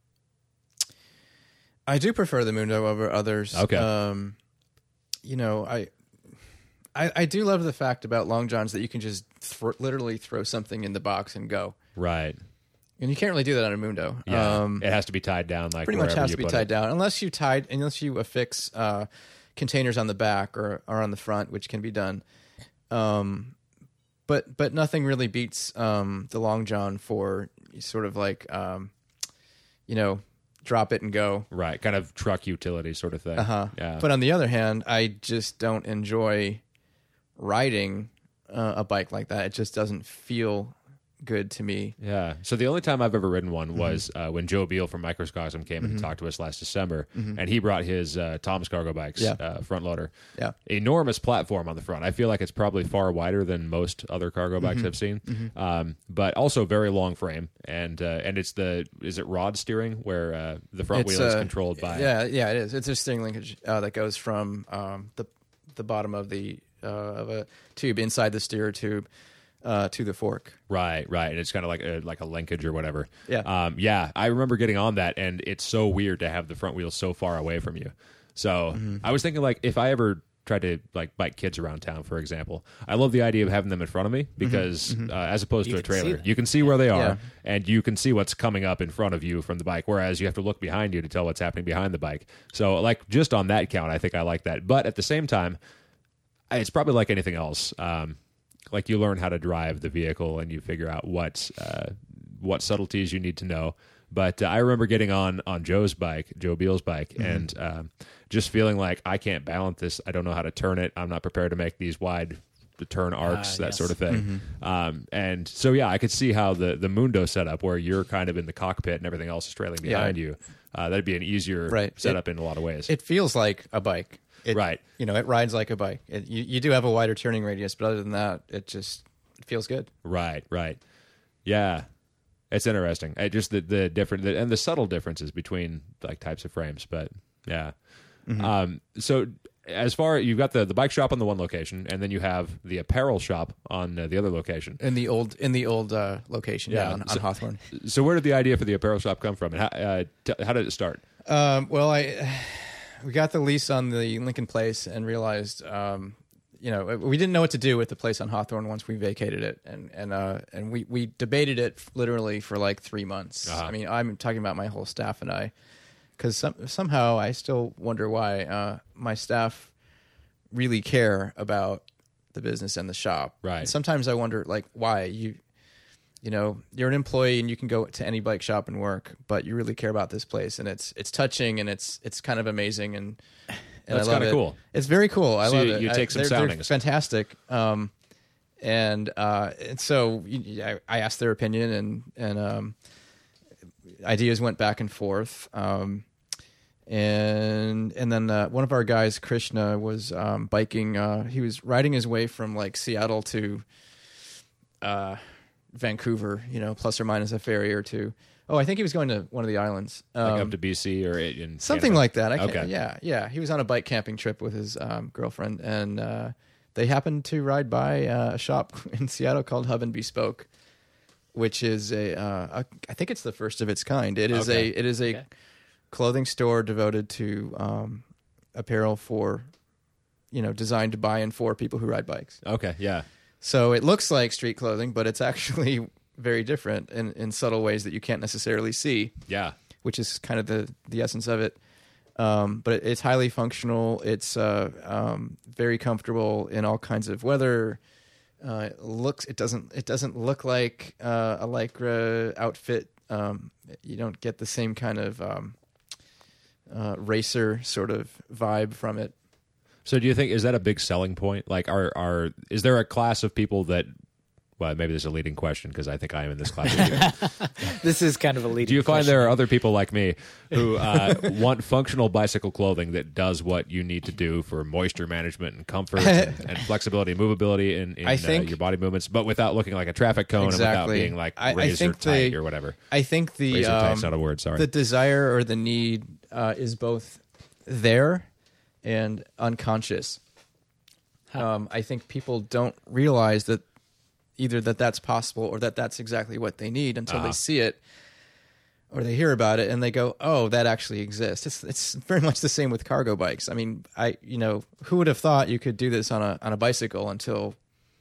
I do prefer the Mundo over others. Okay. Um, you know, I, I I do love the fact about Long Johns that you can just thr literally throw something in the box and go, right? and you can't really do that on a Mundo. Yeah, Um, it has to be tied down. Like pretty much wherever has you to be put tied it. down unless you tied unless you affix uh, containers on the back or or on the front, which can be done. Um, but but nothing really beats um, the Long John for sort of like um, you know, drop it and go. Right, kind of truck utility sort of thing. Uh huh. Yeah, But on the other hand, I just don't enjoy riding uh, a bike like that. It just doesn't feel good to me. Yeah. So the only time I've ever ridden one was uh, when Joe Beal from Microcosm came in and talked to us last December, and he brought his uh, Tom's Cargo Bikes Yeah. uh, front loader. Yeah. Enormous platform on the front. I feel like it's probably far wider than most other cargo bikes I've seen, um, but also very long frame. And uh, and it's the is it rod steering where uh, the front It's, wheel is uh, controlled by Yeah, yeah, it is. It's a steering linkage uh, that goes from um, the the bottom of the uh, of a tube inside the steer tube uh, to the fork. Right, right, and it's kind of like a, like a linkage or whatever. Yeah. um, yeah. I remember getting on that, and it's so weird to have the front wheel so far away from you. So I was thinking, like, if I ever tried to like bike kids around town, for example, I love the idea of having them in front of me because uh, as opposed You to a can see trailer, them. you can see where they are, Yeah. and you can see what's coming up in front of you from the bike. Whereas you have to look behind you to tell what's happening behind the bike. So, like, just on that count, I think I like that. But at the same time, it's probably like anything else. Um, like you learn how to drive the vehicle and you figure out what uh, what subtleties you need to know. But uh, I remember getting on on Joe's bike, Joe Beal's bike, Mm-hmm. and um, just feeling like I can't balance this. I don't know how to turn it. I'm not prepared to make these wide turn arcs, Ah, that yes. sort of thing. Um, and so, yeah, I could see how the the Mundo setup, where you're kind of in the cockpit and everything else is trailing Yeah. behind you, uh, that'd be an easier Right. setup in a lot of ways. It feels like a bike. It, Right. You know, it rides like a bike. It, you, you do have a wider turning radius, but other than that, it just it feels good. Right, right. Yeah. It's interesting. I just the, the different the, and the subtle differences between like types of frames, but yeah. Um, so as far you've got the, the bike shop on the one location, and then you have the apparel shop on uh, the other location. In the old in the old uh, location, yeah, Yeah, on, on so- Hawthorne. So where did the idea for the apparel shop come from, and how, uh, t- how did it start? Um, well, I we got the lease on the Lincoln Place and realized, um, you know, we didn't know what to do with the place on Hawthorne once we vacated it, and and uh, and we we debated it literally for like three months. Uh-huh. I mean, I'm talking about my whole staff and I, because some, somehow I still wonder why uh, my staff really care about the business and the shop. Right. And sometimes I wonder, like, why you. You know, you're an employee and you can go to any bike shop and work, but you really care about this place, and it's it's touching and it's it's kind of amazing, and, and That's I love kinda it. cool. It's very cool. I So love you- it. you I- take some they're, they're soundings. fantastic. Um, and uh, and so you- I, I asked their opinion, and and um, ideas went back and forth. Um, and and then uh, one of our guys, Krishna, was um, biking. Uh, he was riding his way from like Seattle to uh, Vancouver, you know, plus or minus a ferry or two. Oh, I think he was going to one of the islands, um, Like up to B C or in something Canada? like that. I can't, Okay. Yeah, yeah. He was on a bike camping trip with his um, girlfriend, and uh, they happened to ride by uh, a shop in Seattle called Hub and Bespoke, which is a, uh, a I think it's the first of its kind. It is Okay. a it is a Okay. clothing store devoted to um, apparel for, you know, designed by and for people who ride bikes. Okay, yeah. So it looks like street clothing, but it's actually very different in, in subtle ways that you can't necessarily see, Yeah. which is kind of the, the essence of it. Um, but it's highly functional. It's uh, um, very comfortable in all kinds of weather. Uh, it looks it doesn't it doesn't look like uh, a Lycra outfit. Um, you don't get the same kind of um, uh, racer sort of vibe from it. So do you think is that a big selling point? Like, are are is there a class of people that? Well, maybe this is a leading question because I think I am in this class. With you. This is kind of a leading Do you find question. there are other people like me who uh, want functional bicycle clothing that does what you need to do for moisture management and comfort and, and flexibility and movability in, in I uh, think- your body movements, but without looking like a traffic cone and without Exactly. being like I- I razor think tight the- or whatever? I think the Razor um, tight's not a word. Sorry. the desire or the need uh, is both there and unconscious. Um, I think people don't realize that either that that's possible or that that's exactly what they need until Uh-huh. they see it or they hear about it and they go, "Oh, that actually exists." It's it's very much the same with cargo bikes. I mean, I you know, who would have thought you could do this on a on a bicycle until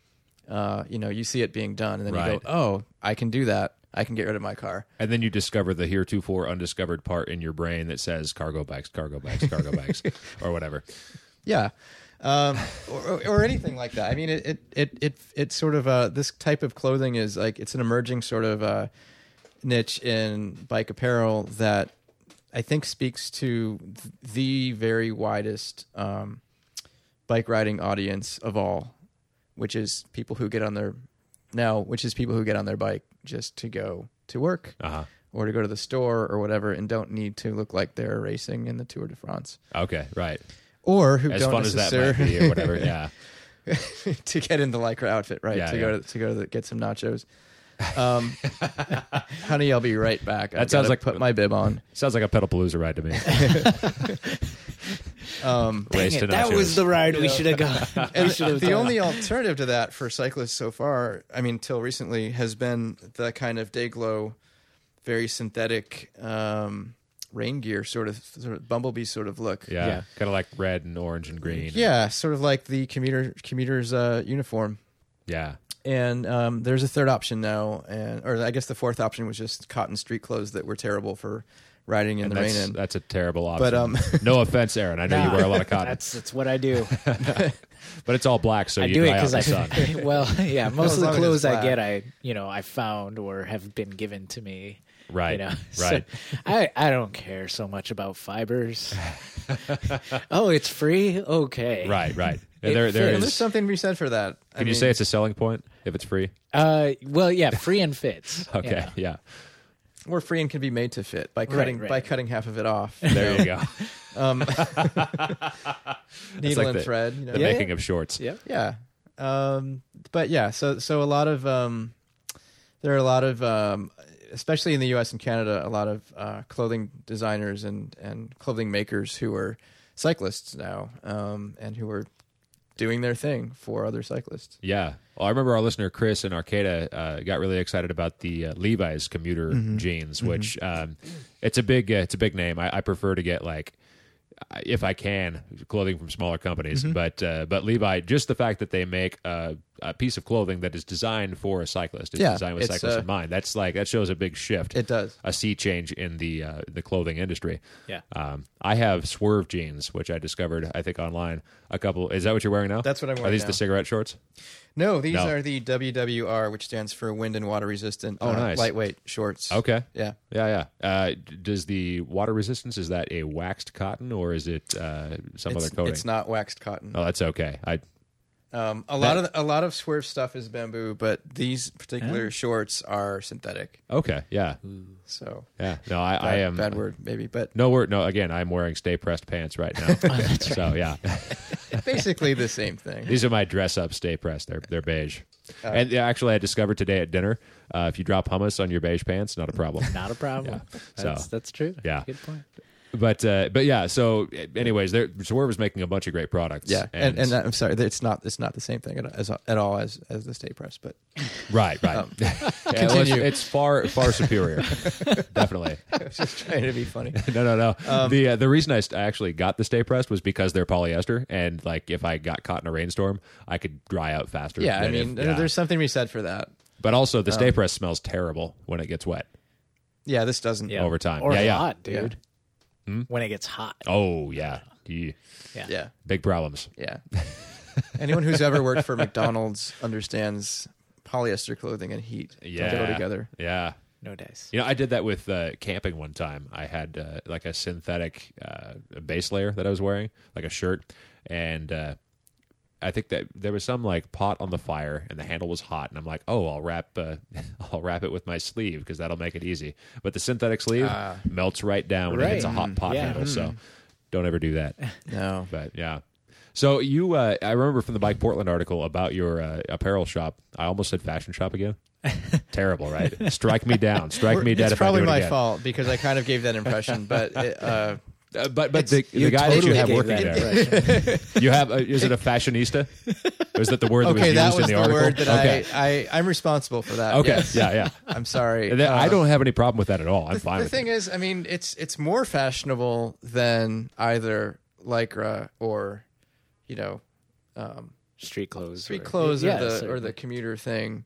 uh, you know, you see it being done and then you Right. go, "Oh, I can do that. I can get rid of my car." And then you discover the heretofore undiscovered part in your brain that says cargo bikes, cargo bikes, cargo bikes, or whatever. Yeah. Um, or, or anything like that. I mean, it, it, it, it, it's sort of, uh, this type of clothing is like, it's an emerging sort of, uh, niche in bike apparel that I think speaks to th- the very widest, um, bike riding audience of all, which is people who get on their now, which is people who get on their bike just to go to work Uh-huh. or to go to the store or whatever, and don't need to look like they're racing in the Tour de France, Okay, right. or who As don't fun as that might necessarily be or whatever, yeah. to get in the Lycra outfit, right? Yeah, to yeah. go to, to go to the, get some nachos. Um, honey, I'll be right back. That I've sounds gotta like- put my bib on. Sounds like a Pedalpalooza ride to me. Um, Race to that nachos. was the ride we should have gone. and We should have the done. only alternative to that for cyclists so far, I mean, till recently, has been the kind of Dayglow, very synthetic um, rain gear sort of, sort of bumblebee sort of look. Yeah, Yeah. kind of like red and orange and green. Yeah, sort of like the commuter commuter's uh, uniform. Yeah. And um, there's a third option now, and or I guess the fourth option was just cotton street clothes that were terrible for riding in And the that's, rain. In. that's a terrible option. But, um, no offense, Aaron. I know you Nah, wear a lot of cotton, That's that's what I do. but it's all black, so I you do it dry out because in I. the sun. Well, yeah, most as of the long as clothes it's I get, black. I you know I found or have been given to me. Right, You know, right. So I I don't care so much about fibers. Oh, it's free. Okay. Right, right. And It there, there fits. And there's is. something to be said for that. I Can you mean, say it's a selling point if it's free? Uh, well, yeah, free and fits. Okay, Yeah. yeah. or free and can be made to fit by cutting right. by cutting half of it off? There you go. Um, needle like and the- thread. You know? The Yeah, making of shorts. Yeah. Yeah. Um, but yeah, so so a lot of um, there are a lot of um, especially in the U S and Canada, a lot of uh, clothing designers and and clothing makers who are cyclists now, um, and who are doing their thing for other cyclists. Yeah. Well, I remember our listener Chris in Arcata uh, got really excited about the uh, Levi's commuter Mm-hmm. jeans, which um, it's a big uh, it's a big name. I, I prefer to get like if I can clothing from smaller companies, Mm-hmm. but uh, but Levi, just the fact that they make a, a piece of clothing that is designed for a cyclist, it's Yeah, designed with it's, cyclists uh, in mind. That's like that shows a big shift. It does. A sea change in the uh, the clothing industry. Yeah. Um, I have Swerve jeans, which I discovered I think online a couple. Is that what you're wearing now? That's what I'm Are wearing these now. the cigarette shorts? No, these No. are the W W R, which stands for wind and water resistant. Oh, uh, nice. lightweight shorts. Okay. Yeah. Yeah, yeah. Uh, d- does the water resistance, is that a waxed cotton or is it uh, some It's, other coating? it's not waxed cotton. Oh, that's okay. I Um, a lot of the, a lot of Swerve stuff is bamboo, but these particular Oh. shorts are synthetic. okay. Yeah, So yeah. No, I, bad, I am bad word maybe, but No word. No, again, I'm wearing stay pressed pants right now. So yeah, basically the same thing. these are my dress up stay pressed. They're they're beige. Uh, and yeah, actually, I discovered today at dinner, uh, if you drop hummus on your beige pants, not a problem. Not a problem. Yeah. That's, So, that's true. yeah. Good point. But uh, but yeah. So, anyways, there Swerve is making a bunch of great products. Yeah, and, and, I'm sorry, it's not it's not the same thing at, as, at all as as the stay press, but right, right. Um, Yeah, well, it's, continue. it's far far superior. Definitely. I was just trying to be funny. No, no, no. Um, the uh, the reason I, st- I actually got the stay pressed was because they're polyester, and like if I got caught in a rainstorm, I could dry out faster. Yeah, I than mean, if- there- yeah. there's something to be said for that. But also, the stay um, press smells terrible when it gets wet. Yeah, this doesn't. Yeah. Over time. Or Yeah, yeah. hot, dude. Hmm? When it gets hot. Oh yeah, Gee. Yeah. Yeah, Big problems. yeah. Anyone who's ever worked for McDonald's understands polyester clothing and heat Yeah, don't go together. Yeah. No dice. You know, I did that with uh, camping one time. I had uh, like a synthetic uh, base layer that I was wearing, like a shirt, and uh, I think that there was some like pot on the fire, and the handle was hot, and I'm like, oh, I'll wrap, uh, I'll wrap it with my sleeve because that'll make it easy. But the synthetic sleeve Ah. melts right down when it hits a Right. hot pot Yeah. handle. So don't ever do that. No. But yeah. So you, uh, I remember from the Bike Portland article about your uh, apparel shop. I almost said fashion shop again. Terrible, right? Strike me down. Strike me dead. It's if probably I do it my again. fault because I kind of gave that impression, but it, uh, Uh, but but It's- the, the you guy that you totally have gave working that there, impression. you have uh, is it a fashionista? Or is that the word that okay, was that used was in the, the, article? word that okay. I, I I'm responsible for that. Okay, yes. yeah, yeah. I'm sorry. And then I Uh, don't have any problem with that at all. I'm the, fine the with thing it. is, I mean, it's it's more fashionable than either Lycra or, you know, um, Street clothes. street or- clothes yeah, or the or certainly. the commuter thing.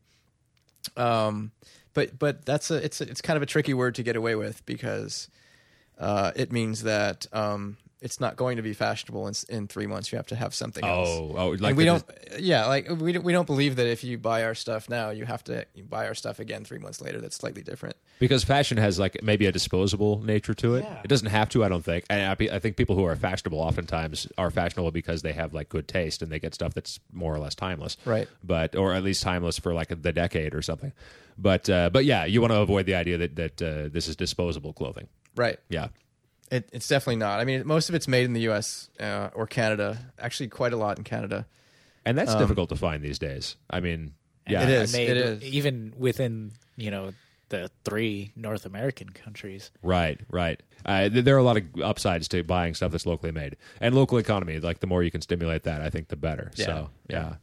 Um, but but that's a it's a, it's kind of a tricky word to get away with because uh, it means that um, it's not going to be fashionable in, in three months. You have to have something else. Oh, oh, like and we the- don't. Yeah, like we don't, we don't believe that if you buy our stuff now, you have to buy our stuff again three months later. That's slightly different. because fashion has like maybe a disposable nature to it. Yeah. It doesn't have to, I don't think. And I, I think people who are fashionable oftentimes are fashionable because they have like good taste and they get stuff that's more or less timeless, Right. But or at least timeless for like the decade or something. But uh, but yeah, you want to avoid the idea that that uh, this is disposable clothing. Right. Yeah. It, it's definitely not. I mean, most of it's made in the U S uh, or Canada. Actually, quite a lot in Canada. And that's difficult to find these days. I mean, yeah, It is. Made It is. even within you know the three North American countries. Right, right. Uh, th- there are a lot of upsides to buying stuff that's locally made and local economy. Like the more you can stimulate that, I think the better. Yeah, So yeah, yeah.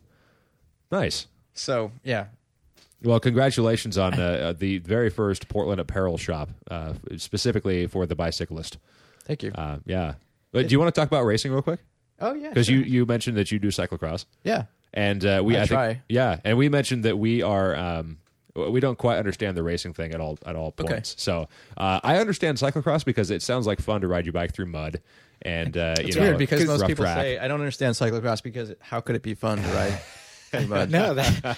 nice. So yeah, Well, congratulations on uh, uh, the very first Portland apparel shop, uh, specifically for the bicyclist. thank you. Uh, yeah. But do you want to talk about racing real quick? oh yeah, Because sure. you, you mentioned that you do cyclocross, yeah. and uh, we I I think, try. yeah, and we mentioned that we are um, we don't quite understand the racing thing at all at all Okay. points. So uh, I understand cyclocross because it sounds like fun to ride your bike through mud, and uh, you It's know, weird because most rough people track. say I don't understand cyclocross because how could it be fun to ride through mud? No,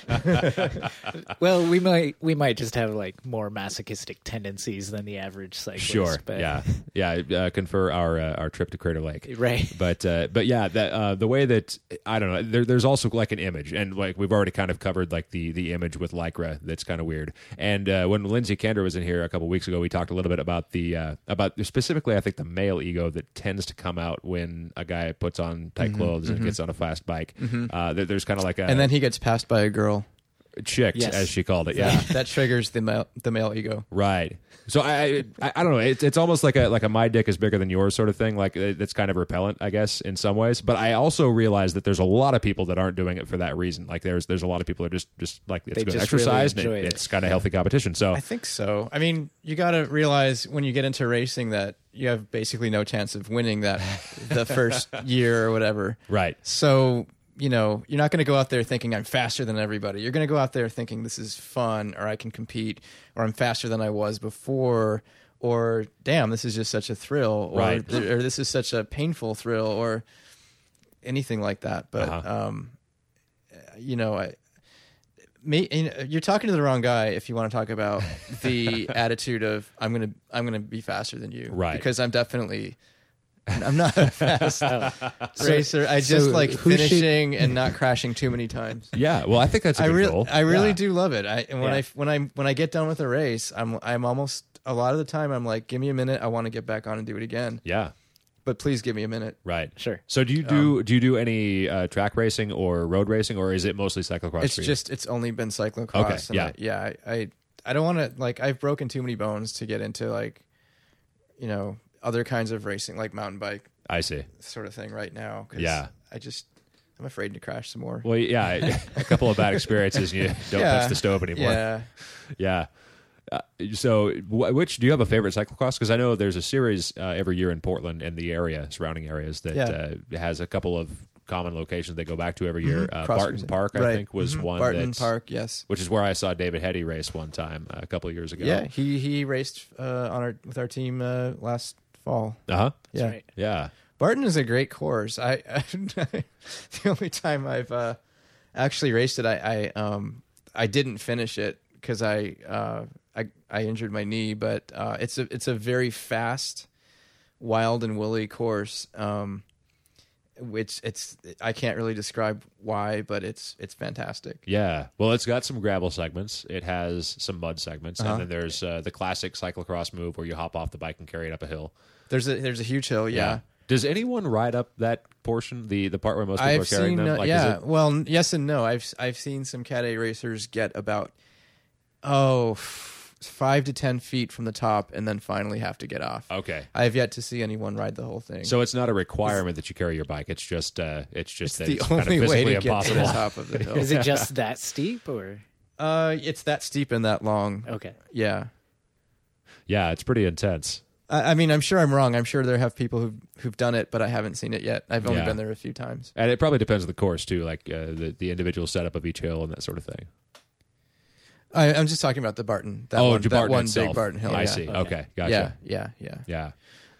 that. Well, we might we might just have like more masochistic tendencies than the average cyclist. Sure. But, Yeah. Yeah. Uh, confer our uh, our trip to Crater Lake. Right. But uh, but yeah, that uh, the way that I don't know, there, there's also like an image, and like we've already kind of covered like the the image with Lycra that's kind of weird. And uh, when Lindsay Kender was in here a couple weeks ago, we talked a little bit about the uh, about specifically, I think the male ego that tends to come out when a guy puts on tight clothes and gets on a fast bike. Uh, there, there's kind of like a And then he gets passed by a girl. chick, Yes. as she called it. Yeah. that triggers the male, the male ego. Right. So I, I I don't know. It's it's almost like a like a my dick is bigger than yours sort of thing. Like it- it's kind of repellent, I guess, in some ways. But I also realize that there's a lot of people that aren't doing it for that reason. Like there's there's a lot of people that are just just like it's They good just really exercise and enjoy it, it. it's kind of healthy competition. So I think so. I mean, you got to realize when you get into racing that you have basically no chance of winning that the first year or whatever. right. So, you know, you're not going to go out there thinking I'm faster than everybody. You're going to go out there thinking this is fun or I can compete or I'm faster than I was before or damn, this is just such a thrill or, Right. th- or this is such a painful thrill or anything like that. But, Uh-huh. um, you know, I, me, you know, you're talking to the wrong guy if you want to talk about the attitude of I'm going to I'm going to be faster than you. Right. Because I'm definitely I'm not a fast racer. I so just like who should- finishing and not crashing too many times. Yeah. Well, I think that's a I good really, goal. I really Yeah. do love it. I and when Yeah. I when I when I get done with a race, I'm I'm almost a lot of the time I'm like, give me a minute. I want to get back on and do it again. Yeah. But please give me a minute. Right. Sure. So do you do do you do any uh, track racing or road racing, or is it mostly cyclocross? It's for you? just it's only been cyclocross. Okay, and yeah. I, yeah. I I, I don't want to like I've broken too many bones to get into like, you know, other kinds of racing like mountain bike I see. sort of thing right now. 'Cause Yeah. I just I'm afraid to crash some more. Well, yeah, a couple of bad experiences, and you don't Yeah. touch the stove anymore. Yeah. Yeah. Uh, so, wh- which do you have a favorite cyclocross? Because I know there's a series uh, every year in Portland and the area, surrounding areas, that Yeah. uh, has a couple of common locations they go back to every year. Uh, Cross Barton racing. Park, I Right. think, was Mhm. one. Barton that's, Park, yes. which is where I saw David Heddy race one time uh, a couple of years ago. Yeah, he he raced uh, on our with our team uh, last fall. Uh huh. Yeah, right. Yeah. Barton is a great course. I, I the only time I've uh, actually raced it, I I, um, I didn't finish it because I, uh, I I injured my knee. But uh, it's a it's a very fast, wild and woolly course. Um, which it's I can't really describe why, but it's it's fantastic. Yeah. Well, it's got some gravel segments. It has some mud segments, Uh-huh. and then there's uh, the classic cyclocross move where you hop off the bike and carry it up a hill. There's a there's a huge hill. Yeah. Does anyone ride up that portion, the the part where most people I've are carrying seen, them? uh, Like, is yeah. it- Well, n- yes and no. I've I've seen some Cat A racers get about oh f- five to ten feet from the top, and then finally have to get off. Okay. I have yet to see anyone ride the whole thing. So it's not a requirement that you carry your bike. It's just uh, it's just it's that the it's only kind of way physically to get to the impossible. top of the hill. Is it just that steep or Uh, it's that steep and that long. okay? Yeah. Yeah, it's pretty intense. I, I mean, I'm sure I'm wrong. I'm sure there have people who've who've done it, but I haven't seen it yet. I've only Yeah. been there a few times. And it probably depends on the course too, like uh, the the individual setup of each hill and that sort of thing. I, I'm just talking about the Barton. That oh, one, that Barton one itself. big Barton hill. I yeah. see. Okay. Okay, gotcha. Yeah, yeah, yeah. Yeah.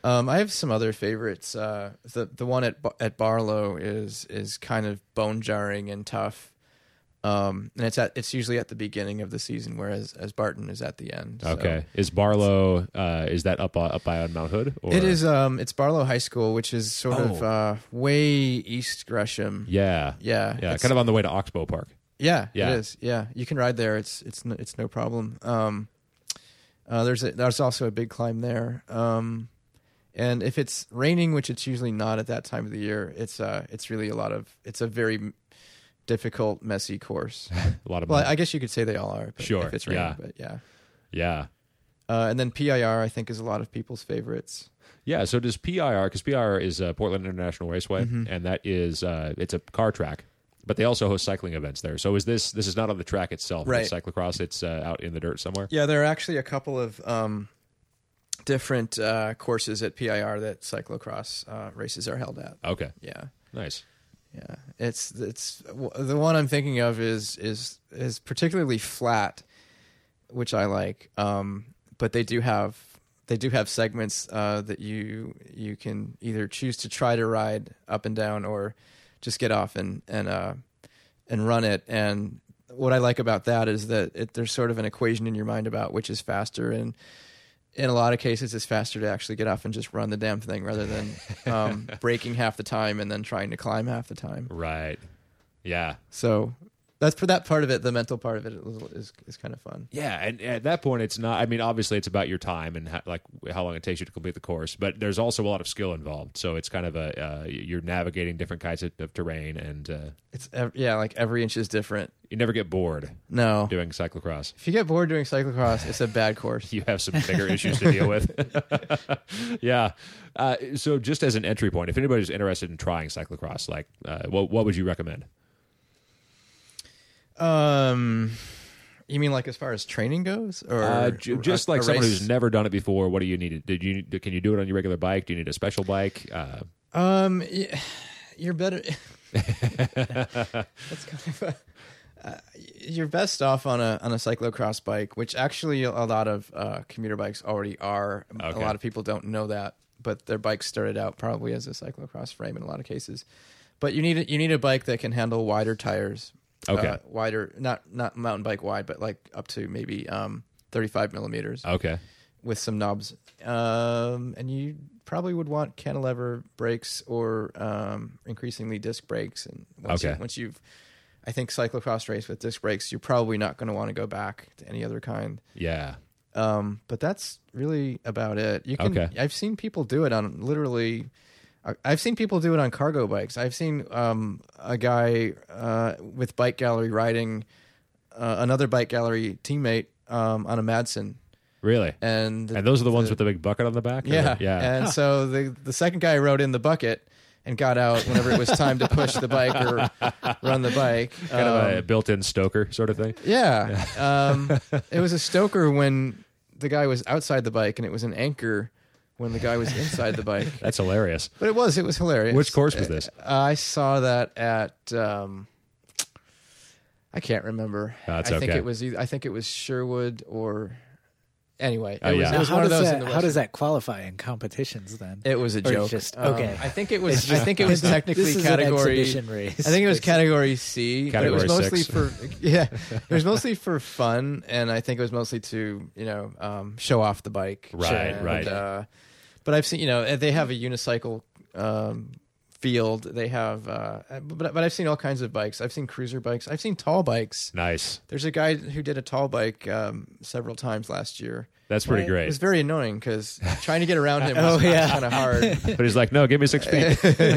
Um, I have some other favorites. Uh, the the one at Bar- at Barlow is is kind of bone jarring and tough, um, and it's at it's usually at the beginning of the season, whereas as Barton is at the end. So. Okay, is Barlow uh, is that up uh, up by on Mount Hood? Or? It is. Um, it's Barlow High School, which is sort Oh. of uh, way east Gresham. Yeah, Yeah, yeah, it's- kind of on the way to Oxbow Park. Yeah, Yeah. it is. Yeah, you can ride there. It's it's no, it's no problem. Um, uh, there's a, there's also a big climb there. Um, and if it's raining, which it's usually not at that time of the year, it's uh it's really a lot of it's a very m- difficult, messy course. A lot of Well, money. I guess you could say they all are. But Sure, if it's raining, yeah. but yeah. yeah. Uh, and then P I R, I think, is a lot of people's favorites. Yeah, so does P I R, because P I R is uh, Portland International Raceway, Mm-hmm. and that is, uh, it's a car track, but they also host cycling events there. So is this, this is not on the track itself, Right. it's cyclocross, it's uh, out in the dirt somewhere? Yeah, there are actually a couple of um, different uh, courses at P I R that cyclocross uh, races are held at. Okay, Yeah. nice. Yeah, it's it's the one I'm thinking of is is is particularly flat, which I like. Um, but they do have they do have segments uh, that you you can either choose to try to ride up and down or just get off and and uh, and run it. And what I like about that is that it, there's sort of an equation in your mind about which is faster, and in a lot of cases, it's faster to actually get off and just run the damn thing rather than um, braking half the time and then trying to climb half the time. Right. Yeah. So that's for that part of it. The mental part of it is is, is kind of fun. Yeah, and at that point, it's not. I mean, obviously, it's about your time and how, like how long it takes you to complete the course. But there's also a lot of skill involved. So it's kind of a uh, you're navigating different kinds of, of terrain, and uh, It's ev- yeah, like every inch is different. you never get bored No, doing cyclocross. if you get bored doing cyclocross, it's a bad course. You have some bigger issues to deal with. Yeah. Uh, so just as an entry point, if anybody's interested in trying cyclocross, like uh, what what would you recommend? Um, you mean like as far as training goes, or Uh, ju- just a- like a someone race? who's never done it before, what do you need? Did you can you do it on your regular bike? Do you need a special bike? Uh, Um, y- you're better. That's kind of. A, uh, you're best off on a on a cyclocross bike, which actually a lot of uh, commuter bikes already are. A Okay. lot of people don't know that, but their bikes started out probably as a cyclocross frame in a lot of cases. But you need a, you need a bike that can handle wider tires. Okay. Uh, wider, not not mountain bike wide, but like up to maybe um, thirty-five millimeters okay. with some knobs. Um, and you probably would want cantilever brakes or um, increasingly disc brakes. And once, Okay. you, once you've, I think cyclocross race with disc brakes, you're probably not going to want to go back to any other kind. Yeah. Um, but that's really about it. You can. Okay. I've seen people do it on literally. I- I've seen people do it on cargo bikes. I've seen um, a guy uh, with Bike Gallery riding uh, another Bike Gallery teammate um, on a Madsen, Really? and And those are the ones with the big bucket on the back? Or- yeah, Yeah. And so the the second guy rode in the bucket and got out whenever it was time to push the bike or run the bike. kind of a Um, built-in stoker sort of thing. yeah. Um, it was a stoker when the guy was outside the bike, and it was an anchor when the guy was inside the bike. That's hilarious. But it was it was hilarious. Which course was this? Uh, I saw that at um, I can't remember. That's I think okay. it was either, I think it was Sherwood or anyway. It Oh, was, yeah. it Now, was how one of does those that in the how Western- does that qualify in competitions then? It was a Or it's joke. just- Um, okay. I think it was. It's I just- think it was technically this is category. an exhibition race. I think it was category C. but Category it was mostly six. for yeah. It was mostly for fun, and I think it was mostly to you know um, show off the bike. Right, And, right. Uh, but I've seen you know they have a unicycle um, field. They have, uh, but but I've seen all kinds of bikes. I've seen cruiser bikes. I've seen tall bikes. Nice. There's a guy who did a tall bike um, several times last year. That's pretty It great. was very annoying because trying to get around him was Oh, yeah. kind of hard. But he's like, no, give me six feet.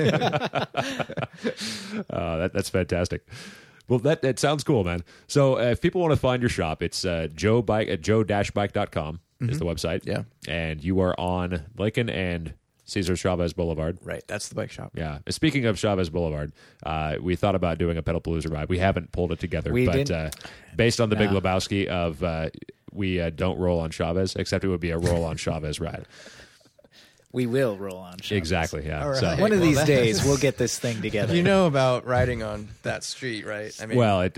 uh, that, that's fantastic. Well, that, that sounds cool, man. So uh, if people want to find your shop, it's uh, joe bike at joe dash bike dot com is the website. Yeah. And you are on Lincoln and Cesar Chavez Boulevard. Right, that's the bike shop. Yeah. Speaking of Chavez Boulevard, uh, we thought about doing a Pedalpalooza ride. We haven't pulled it together, We but didn't. uh, based on the Big No. Lebowski of uh, we uh, don't roll on Chavez, except it would be a roll on Chavez ride. We will roll on. Chavez. Exactly. Yeah. All right. So, One of Well, these that- days, we'll get this thing together. You know about riding on that street, right? I mean, well, it is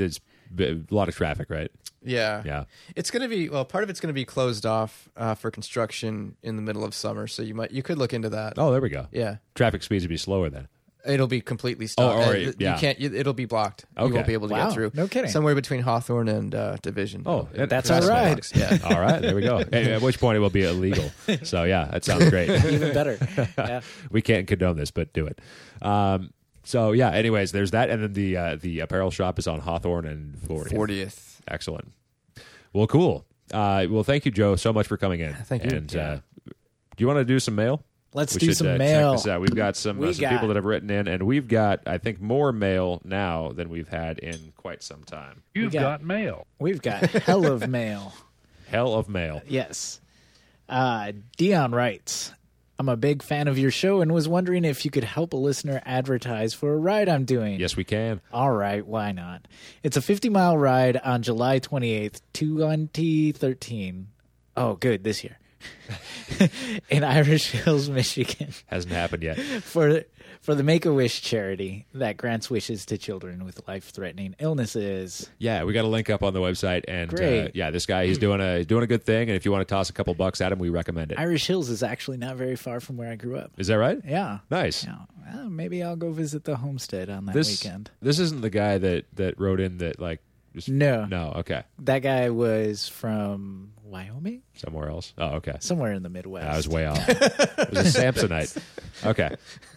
B- a lot of traffic, right? Yeah. Yeah. It's going to be, well, part of it's going to be closed off uh, for construction in the middle of summer. So you might, you could look into that. Oh, there we go. Yeah. Traffic speeds would be slower then. It'll be completely stopped. Oh, or- Uh, you yeah. can't, you, it'll be blocked. Okay. You won't be able to Wow. get through. No kidding. Somewhere between Hawthorne and uh, Division. Oh, It'll be- that's it'll be all right. blocks. Yeah. All right, there we go. At, at which point it will be illegal. So yeah, that sounds great. Even better. Yeah. We can't condone this, but do it. Um, so yeah. Anyways, there's that, and then the uh, the apparel shop is on Hawthorne and fortieth. fortieth. Excellent. Well, cool. Uh, well, thank you, Joe, so much for coming in. Thank you. And uh, do you want to do some mail? Let's We do should, some uh, mail. Check this out. We've got some, We uh, some got- people that have written in, and we've got, I think, more mail now than we've had in quite some time. You've got- got mail. We've got hell of mail. Hell of mail. Yes. Uh, Dion writes, I'm a big fan of your show and was wondering if you could help a listener advertise for a ride I'm doing. Yes, we can. All right, why not? It's a fifty-mile ride on July twenty-eighth, twenty thirteen. Oh, good, this year. In Irish Hills, Michigan, Hasn't happened yet. for for the Make-A-Wish charity that grants wishes to children with life-threatening illnesses. Yeah, we got a link up on the website, and uh, Great. yeah, this guy he's doing a he's doing a good thing, and if you want to toss a couple bucks at him, we recommend it. Irish Hills is actually not very far from where I grew up. Is that right? Yeah. Nice. Yeah. Well, maybe I'll go visit the homestead on that This weekend. this isn't the guy that that wrote in that like just No. no okay That guy was from Wyoming? somewhere else. Oh, okay. Somewhere in the Midwest. I was way off. It was a Samsonite. Okay.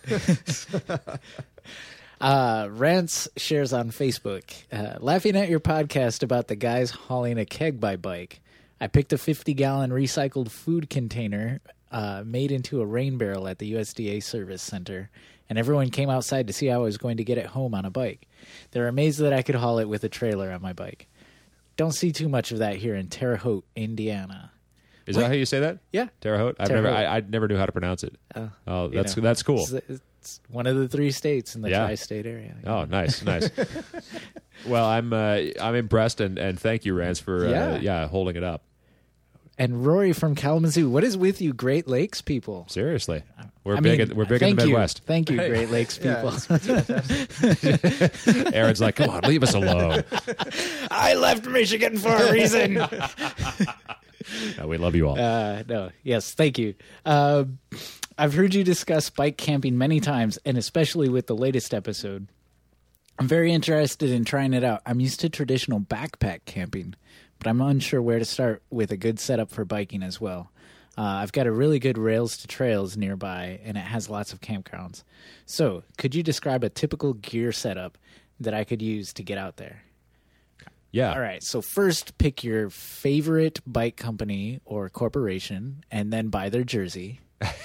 Uh, Rance shares on Facebook, uh, laughing at your podcast about the guys hauling a keg by bike. I picked a fifty-gallon recycled food container uh, made into a rain barrel at the U S D A Service Center, and everyone came outside to see how I was going to get it home on a bike. They were amazed that I could haul it with a trailer on my bike. Don't see too much of that here in Terre Haute, Indiana. Is that how you say that? Yeah. Terre Haute? I've Terre never Haute. I, I never knew how to pronounce it. Uh, Oh, you that's know, that's cool. It's, it's one of the three states in the Yeah. tri-state area. Oh, nice, nice. Well, I'm uh, I'm impressed, and, and thank you, Rance, for uh, Yeah. yeah holding it up. And Rory from Kalamazoo, what is with you Great Lakes people? Seriously, we're I big. mean, in, we're big in thank the you. Midwest. Thank you, Great Lakes Yeah, people. it's- Aaron's like, come on, leave us alone. I left Michigan for a reason. No, we love you all. uh, no, yes, thank you. Uh, I've heard you discuss bike camping many times, and especially with the latest episode. I'm very interested in trying it out. I'm used to traditional backpack camping, but I'm unsure where to start with a good setup for biking as well. Uh, I've got a really good rails to trails nearby, and it has lots of campgrounds. So, could you describe a typical gear setup that I could use to get out there? Yeah. All right. So first, pick your favorite bike company or corporation, and then buy their jersey.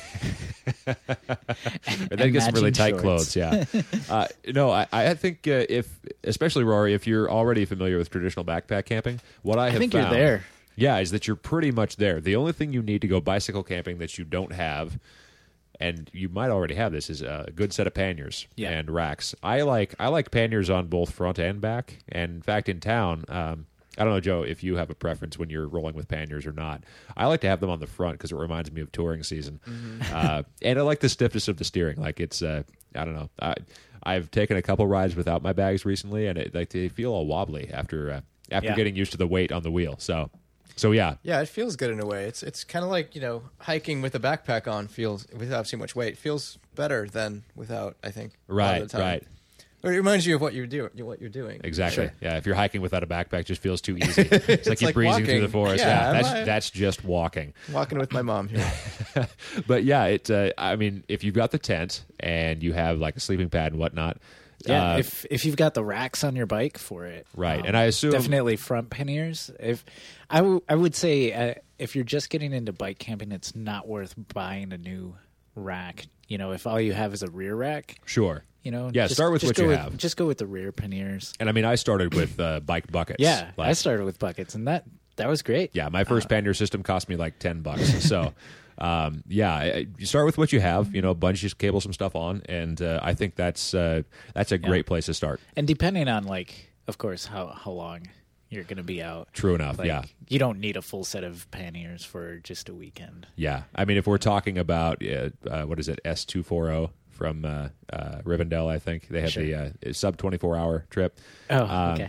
And then and get some really matching tight shorts. clothes. Yeah. uh, no, I, I think uh, if, especially Rory, if you're already familiar with traditional backpack camping, what I have I think found, you're there. yeah, is that you're pretty much there. The only thing you need to go bicycle camping that you don't have, and you might already have this, is a good set of panniers Yeah. and racks. I like I like panniers on both front and back. And in fact, in town, um, I don't know, Joe, if you have a preference when you're rolling with panniers or not. I like to have them on the front because it reminds me of touring season, uh, and I like the stiffness of the steering. Like it's, uh, I don't know, I, I've taken a couple rides without my bags recently, and it, like they feel all wobbly after uh, after Yeah. getting used to the weight on the wheel. So, so yeah, Yeah, it feels good in a way. It's it's kind of like, you know, hiking with a backpack on feels without too much weight feels better than without, I think. a lot right, of the time. right. Or it reminds you of what you're doing. What you're doing. Exactly. Sure. Yeah. If you're hiking without a backpack, it just feels too easy. It's like you're like breezing through walking. the forest. Yeah, Yeah. that's am I- that's just walking. Walking with my mom here. But yeah, it. Uh, I mean, if you've got the tent and you have like a sleeping pad and whatnot, Yeah, uh, if if you've got the racks on your bike for it, Right, um, and I assume- definitely front panniers. If I, w- I would say uh, if you're just getting into bike camping, it's not worth buying a new rack. You know, if all you have is a rear rack, sure. you know, Yeah, just, start with just what go you with, have. Just go with the rear panniers. And I mean, I started with uh, bike buckets. Yeah, I Like, started with buckets, and that that was great. Yeah, my first pannier system cost me like ten bucks. So, um, yeah, I- you start with what you have. You know, bungee cable some stuff on, and uh, I think that's uh, that's a great place to start. And depending on like, of course, how how long you're going to be out. True enough. Like, yeah. you don't need a full set of panniers for just a weekend. Yeah, I mean, if we're talking about uh, uh, what is it, S two forty from uh, uh, Rivendell, I think they have Sure. the uh, sub twenty-four hour trip. Oh, Um, okay.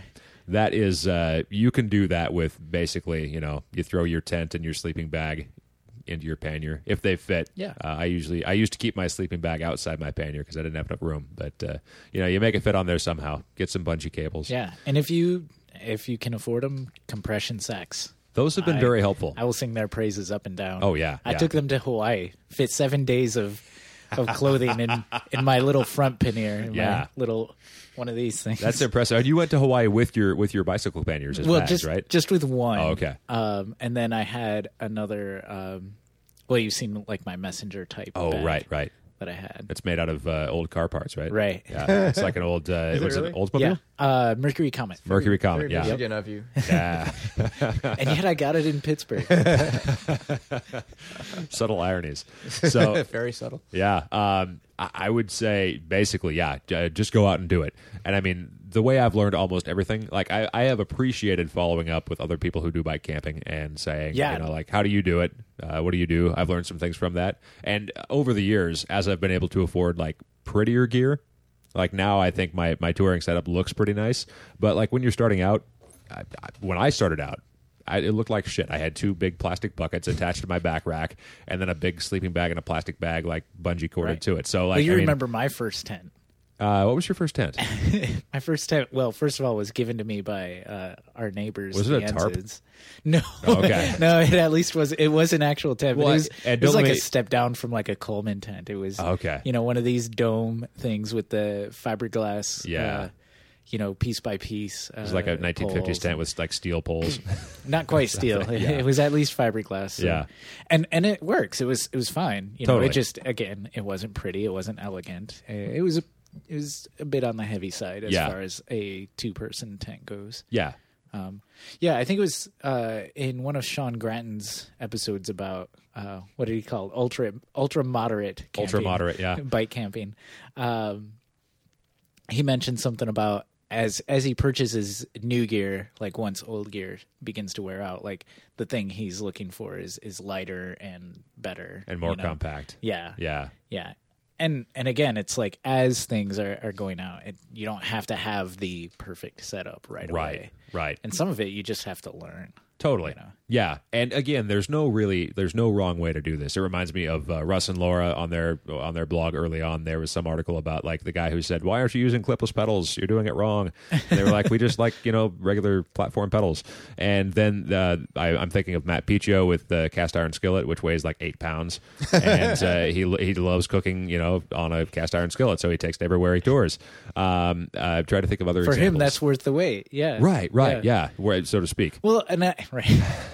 that is, uh, you can do that with basically, you know, you throw your tent and your sleeping bag into your pannier if they fit. Yeah. Uh, I usually I used to keep my sleeping bag outside my pannier because I didn't have enough room. But uh, you know, you make it fit on there somehow. Get some bungee cables. Yeah, and if you if you can afford them, compression sacks. Those have been I- very helpful. I will sing their praises up and down. Oh, yeah, I yeah. took them to Hawaii. Fit seven days of of clothing in in my little front pannier. In Yeah. my little one of these things. That's impressive. And you went to Hawaii with your with your bicycle panniers as well, bags, just right? just with one. Oh, okay. Um, and then I had another. Um, well, you've seen like my messenger type. Oh, bag right, right. That I had. It's made out of uh, old car parts, right? Right. Yeah, it's like an old. Uh, it it was really? an Oldsmobile. Yeah. Uh, Mercury Comet. Mercury Comet. Very Yeah. Michigan of you. Yeah. And yet I got it in Pittsburgh. Subtle ironies. So Very subtle. yeah, um, I, I would say basically, yeah, j- just go out and do it. And I mean, the way I've learned almost everything, like I, I have appreciated following up with other people who do bike camping and saying, Yeah. you know, like, how do you do it? Uh, what do you do? I've learned some things from that. And over the years, as I've been able to afford like prettier gear, like now I think my, my touring setup looks pretty nice. But like when you're starting out, I, I, when I started out, I, it looked like shit. I had two big plastic buckets attached to my back rack, and then a big sleeping bag and a plastic bag like bungee corded Right. to it. So like, Well, you I mean, remember my first tent. uh, what was your first tent? My first tent, well, first of all, was given to me by uh, our neighbors. Was it the a tarp? Ensids. No, Oh, okay. no, it at least was. It was an actual tent, but Well, it was, and it was don't like let me- a step down from like a Coleman tent. It was Okay. you know, one of these dome things with the fiberglass. Yeah. Uh, you know, piece by piece. It was like a nineteen fifties tent with like steel poles. Not quite steel. Yeah. It was at least fiberglass. so- Yeah. and and it works. It was it was fine. You know, Totally. it just again, it wasn't pretty. It wasn't elegant. Uh, It was a it was a bit on the heavy side as Yeah. far as a two person tent goes. Yeah. Um, yeah, I think it was uh, in one of Sean Gratton's episodes about uh, what did he call it? ultra ultra moderate camping, Ultra moderate, yeah. bike camping. Um, he mentioned something about as as he purchases new gear, like once old gear begins to wear out, like the thing he's looking for is is lighter and better And more you know? compact. Yeah, Yeah. yeah. And and again, it's like as things are, are going out, it, you don't have to have the perfect setup right, Right. away. Right. And some of it you just have to learn. Totally. You know. Yeah. And again, there's no really there's no wrong way to do this. It reminds me of uh, Russ and Laura on their on their blog early on. There was some article about like the guy who said, "Why aren't you using clipless pedals? You're doing it wrong." And they were like, "We just like, you know, regular platform pedals." And then uh, I, I'm thinking of Matt Piccio with the cast iron skillet, which weighs like eight pounds, and uh, he he loves cooking, you know, on a cast iron skillet, so he takes it everywhere he tours. Um, uh, try to think of other For examples. him, that's worth the wait. Yeah. right, right, yeah, where, so to speak. Well, and I, right.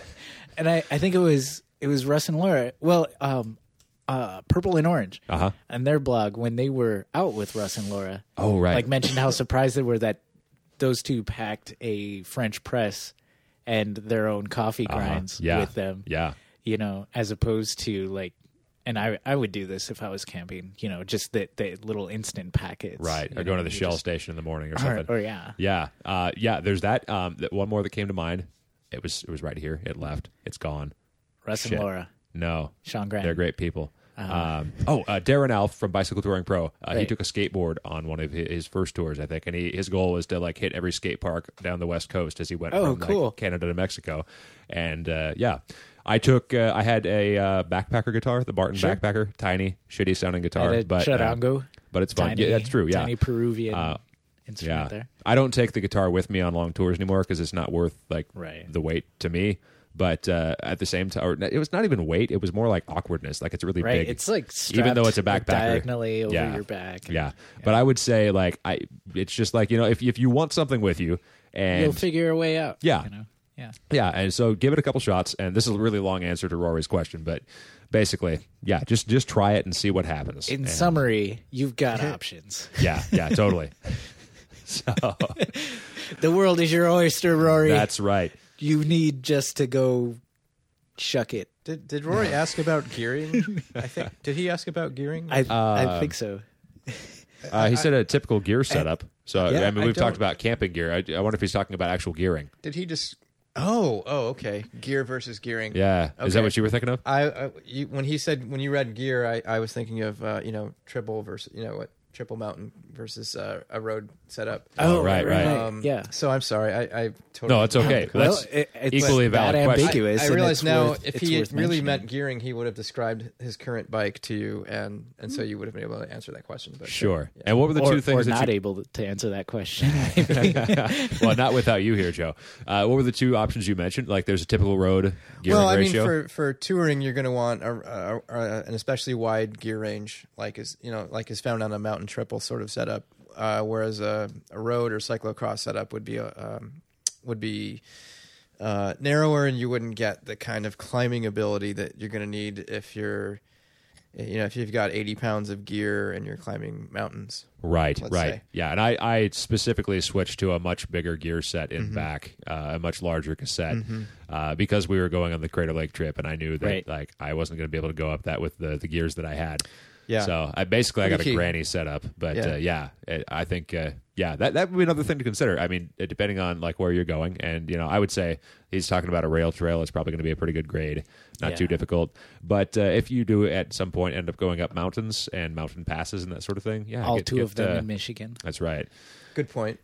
and I, I think it was it was Russ and Laura. Well, um, uh, Purple and Orange Uh-huh. and their blog when they were out with Russ and Laura. Oh, right. Like mentioned how surprised they were that those two packed a French press and their own coffee grinds Uh-huh. Yeah. with them. Yeah. You know, as opposed to like, and I I would do this if I was camping. You know, just the the little instant packets. Right, you or going know, to the you Shell just- station in the morning or Or, something. or yeah. Yeah, uh, yeah. There's that. Um, that one more that came to mind. It was it was right here. It left. It's gone. Russ Shit. and Laura, No, Sean Grant. they're great people. Um, oh, uh, Darren Alf from Bicycle Touring Pro. Uh, He Right. took a skateboard on one of his, his first tours, I think, and he, his goal was to like hit every skate park down the West Coast as he went Oh, from like, cool. Canada to Mexico. And uh, yeah, I took. Uh, I had a uh, backpacker guitar, the Barton Sure. backpacker, tiny, shitty sounding guitar, Had a but uh, charango. but it's fun. Tiny, Yeah, that's true. Yeah, Tiny Peruvian Uh, instrument yeah. there. I don't take the guitar with me on long tours anymore because it's not worth like Right. the weight to me. But uh, at the same time, or it was not even weight; it was more like awkwardness. Like it's really Right. big. It's like even though strapped, it's a like, backpacker diagonally over Yeah. your back. Yeah. But I would say like I, it's just like you know if if you want something with you and You'll figure a way out. Yeah. You know? Yeah. yeah, and so give it a couple shots. And this is a really long answer to Rory's question, but basically, yeah, just just try it and see what happens. In And- summary, you've got options. yeah, yeah, totally. So The world is your oyster, Rory. that's right. You need just to go shuck it. Did Did Rory ask about gearing? I think did he ask about gearing? I Uh, I think so. Uh, he said a typical gear setup. So Yeah, I mean, I we've talked don't- about camping gear. I, I wonder if he's talking about actual gearing. did he just? Oh, oh, okay. Gear versus gearing. Yeah, is that Okay. what you were thinking of? I, I you, when he said when you read gear, I, I was thinking of uh, you know triple versus you know what triple mountain versus uh, a road setup. Oh, right, right. Um, yeah. So I'm sorry. I, I totally No, it's okay. Well, That's it- it's equally that valid question. ambiguous. I, I and realize it's now worth- if it's he worth really mentioning. meant gearing, he would have described his current bike to you, and and so you would have been able to answer that question. But Sure. yeah. And what were the or, two things or that not you... able to answer that question. well, not without you here, Joe. Uh, what were the two options you mentioned? Like, there's a typical road gearing well, I ratio. mean, for for touring, you're going to want a, a, a, an especially wide gear range, like is you know like is found on a mountain triple sort of setup. Uh, whereas a, a road or cyclocross setup would be a, um, would be uh, narrower, and you wouldn't get the kind of climbing ability that you're going to need if you're, you know, if you've got eighty pounds of gear and you're climbing mountains. Right, let's right. say. Yeah, and I, I specifically switched to a much bigger gear set in Mm-hmm. back, uh, a much larger cassette, uh, because we were going on the Crater Lake trip, and I knew that Right. like I wasn't going to be able to go up that with the, the gears that I had. Yeah. So I basically I got Pretty a key. granny setup, but Yeah. uh, yeah, it, I think uh, yeah that that would be another thing to consider. I mean, it, depending on like where you're going, and you know, I would say he's talking about a rail trail. It's probably going to be a pretty good grade, not Yeah. too difficult. But uh, if you do at some point end up going up mountains and mountain passes and that sort of thing, yeah, All get- two get, of them uh, in Michigan. That's right. Good point.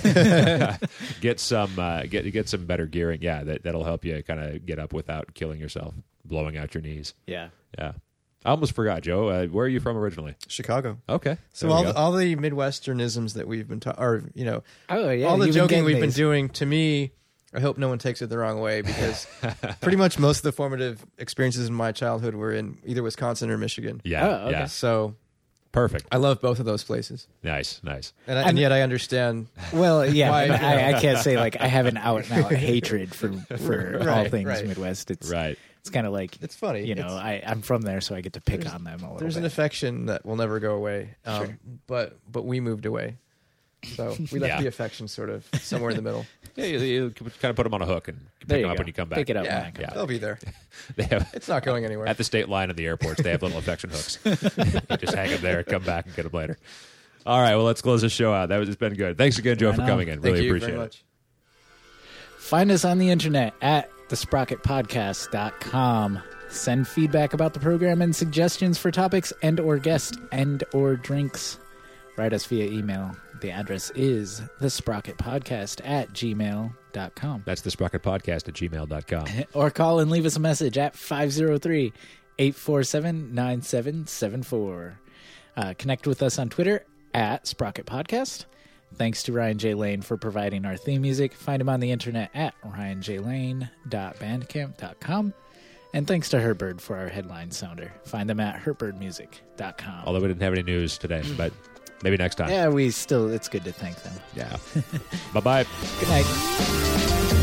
Get some uh, get get some better gearing. Yeah, that that'll help you kind of get up without killing yourself, blowing out your knees. Yeah. Yeah. I almost forgot, Joe. Uh, where are you from originally? Chicago. Okay. So there we all go. the, all the Midwesternisms that we've been ta- or you know, Oh yeah. all the you've been joking getting we've been these. doing, to me, I hope no one takes it the wrong way, because pretty much most of the formative experiences in my childhood were in either Wisconsin or Michigan. Yeah. Oh, okay. Yeah. So Perfect. I love both of those places, Nice. Nice. and, I, I'm- and yet I understand. Well, yeah, Why, but you I, know. I can't say like I have an out and out hatred for for all Right, things right. Midwest. It's Right. it's kind of like It's funny, you know, It's- I I'm from there, so I get to pick There's- on them a little There's an bit. affection that will never go away, um, Sure. but but we moved away, so we left Yeah. the affection sort of somewhere in the middle. Yeah, you, you kind of put them on a hook and There pick you them up go. when you come back. Pick it up when Yeah, I come Yeah. back. they'll be there. They have It's not going anywhere. at the state line of the airports. They have little affection hooks. You just hang them there, come back, and get them later. All right. Well, let's close this show out. That was it's been good. Thanks again, Joe, Right for on. coming in. Thank Really you appreciate very it. much. Find us on the internet at the sprocket podcast dot com. Send feedback about the program and suggestions for topics and or guests and or drinks. Write us via email. The address is the sprocket podcast at gmail dot com. That's the Sprocket Podcast at gmail dot com. Or call and leave us a message at five oh three, eight four seven, nine seven seven four. Uh, connect with us on Twitter at Sprocket Podcast. Thanks to Ryan J. Lane for providing our theme music. Find him on the internet at ryan j lane dot bandcamp dot com. And thanks to Herbird for our headline sounder. Find them at herbird music dot com. Although we didn't have any news today, but maybe next time. Yeah, we still, it's good to thank them. Yeah. Bye-bye. Good night.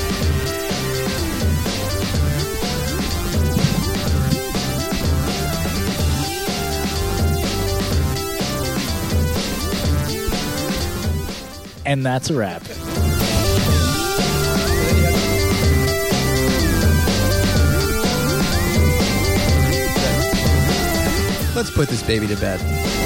And that's a wrap. Let's put this baby to bed.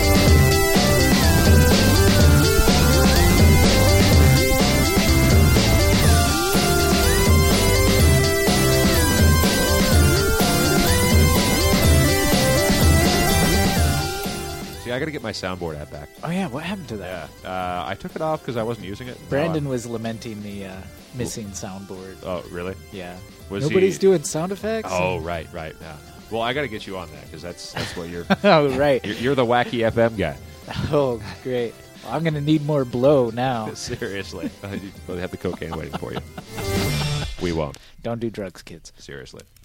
See, I got to get my soundboard app back. Oh, yeah, what happened to that? Yeah. Uh, I took it off because I wasn't using it. Brandon No, was lamenting the uh, missing soundboard. I- oh, really? Yeah. Was Nobody's he- doing sound effects? Oh, right, right. Yeah. Well, I got to get you on that because that's that's what you're, Oh, right. you're. You're the wacky F M guy. Oh, great. Well, I'm going to need more blow now. Seriously. We'll have the cocaine waiting for you. We won't. Don't do drugs, kids. Seriously.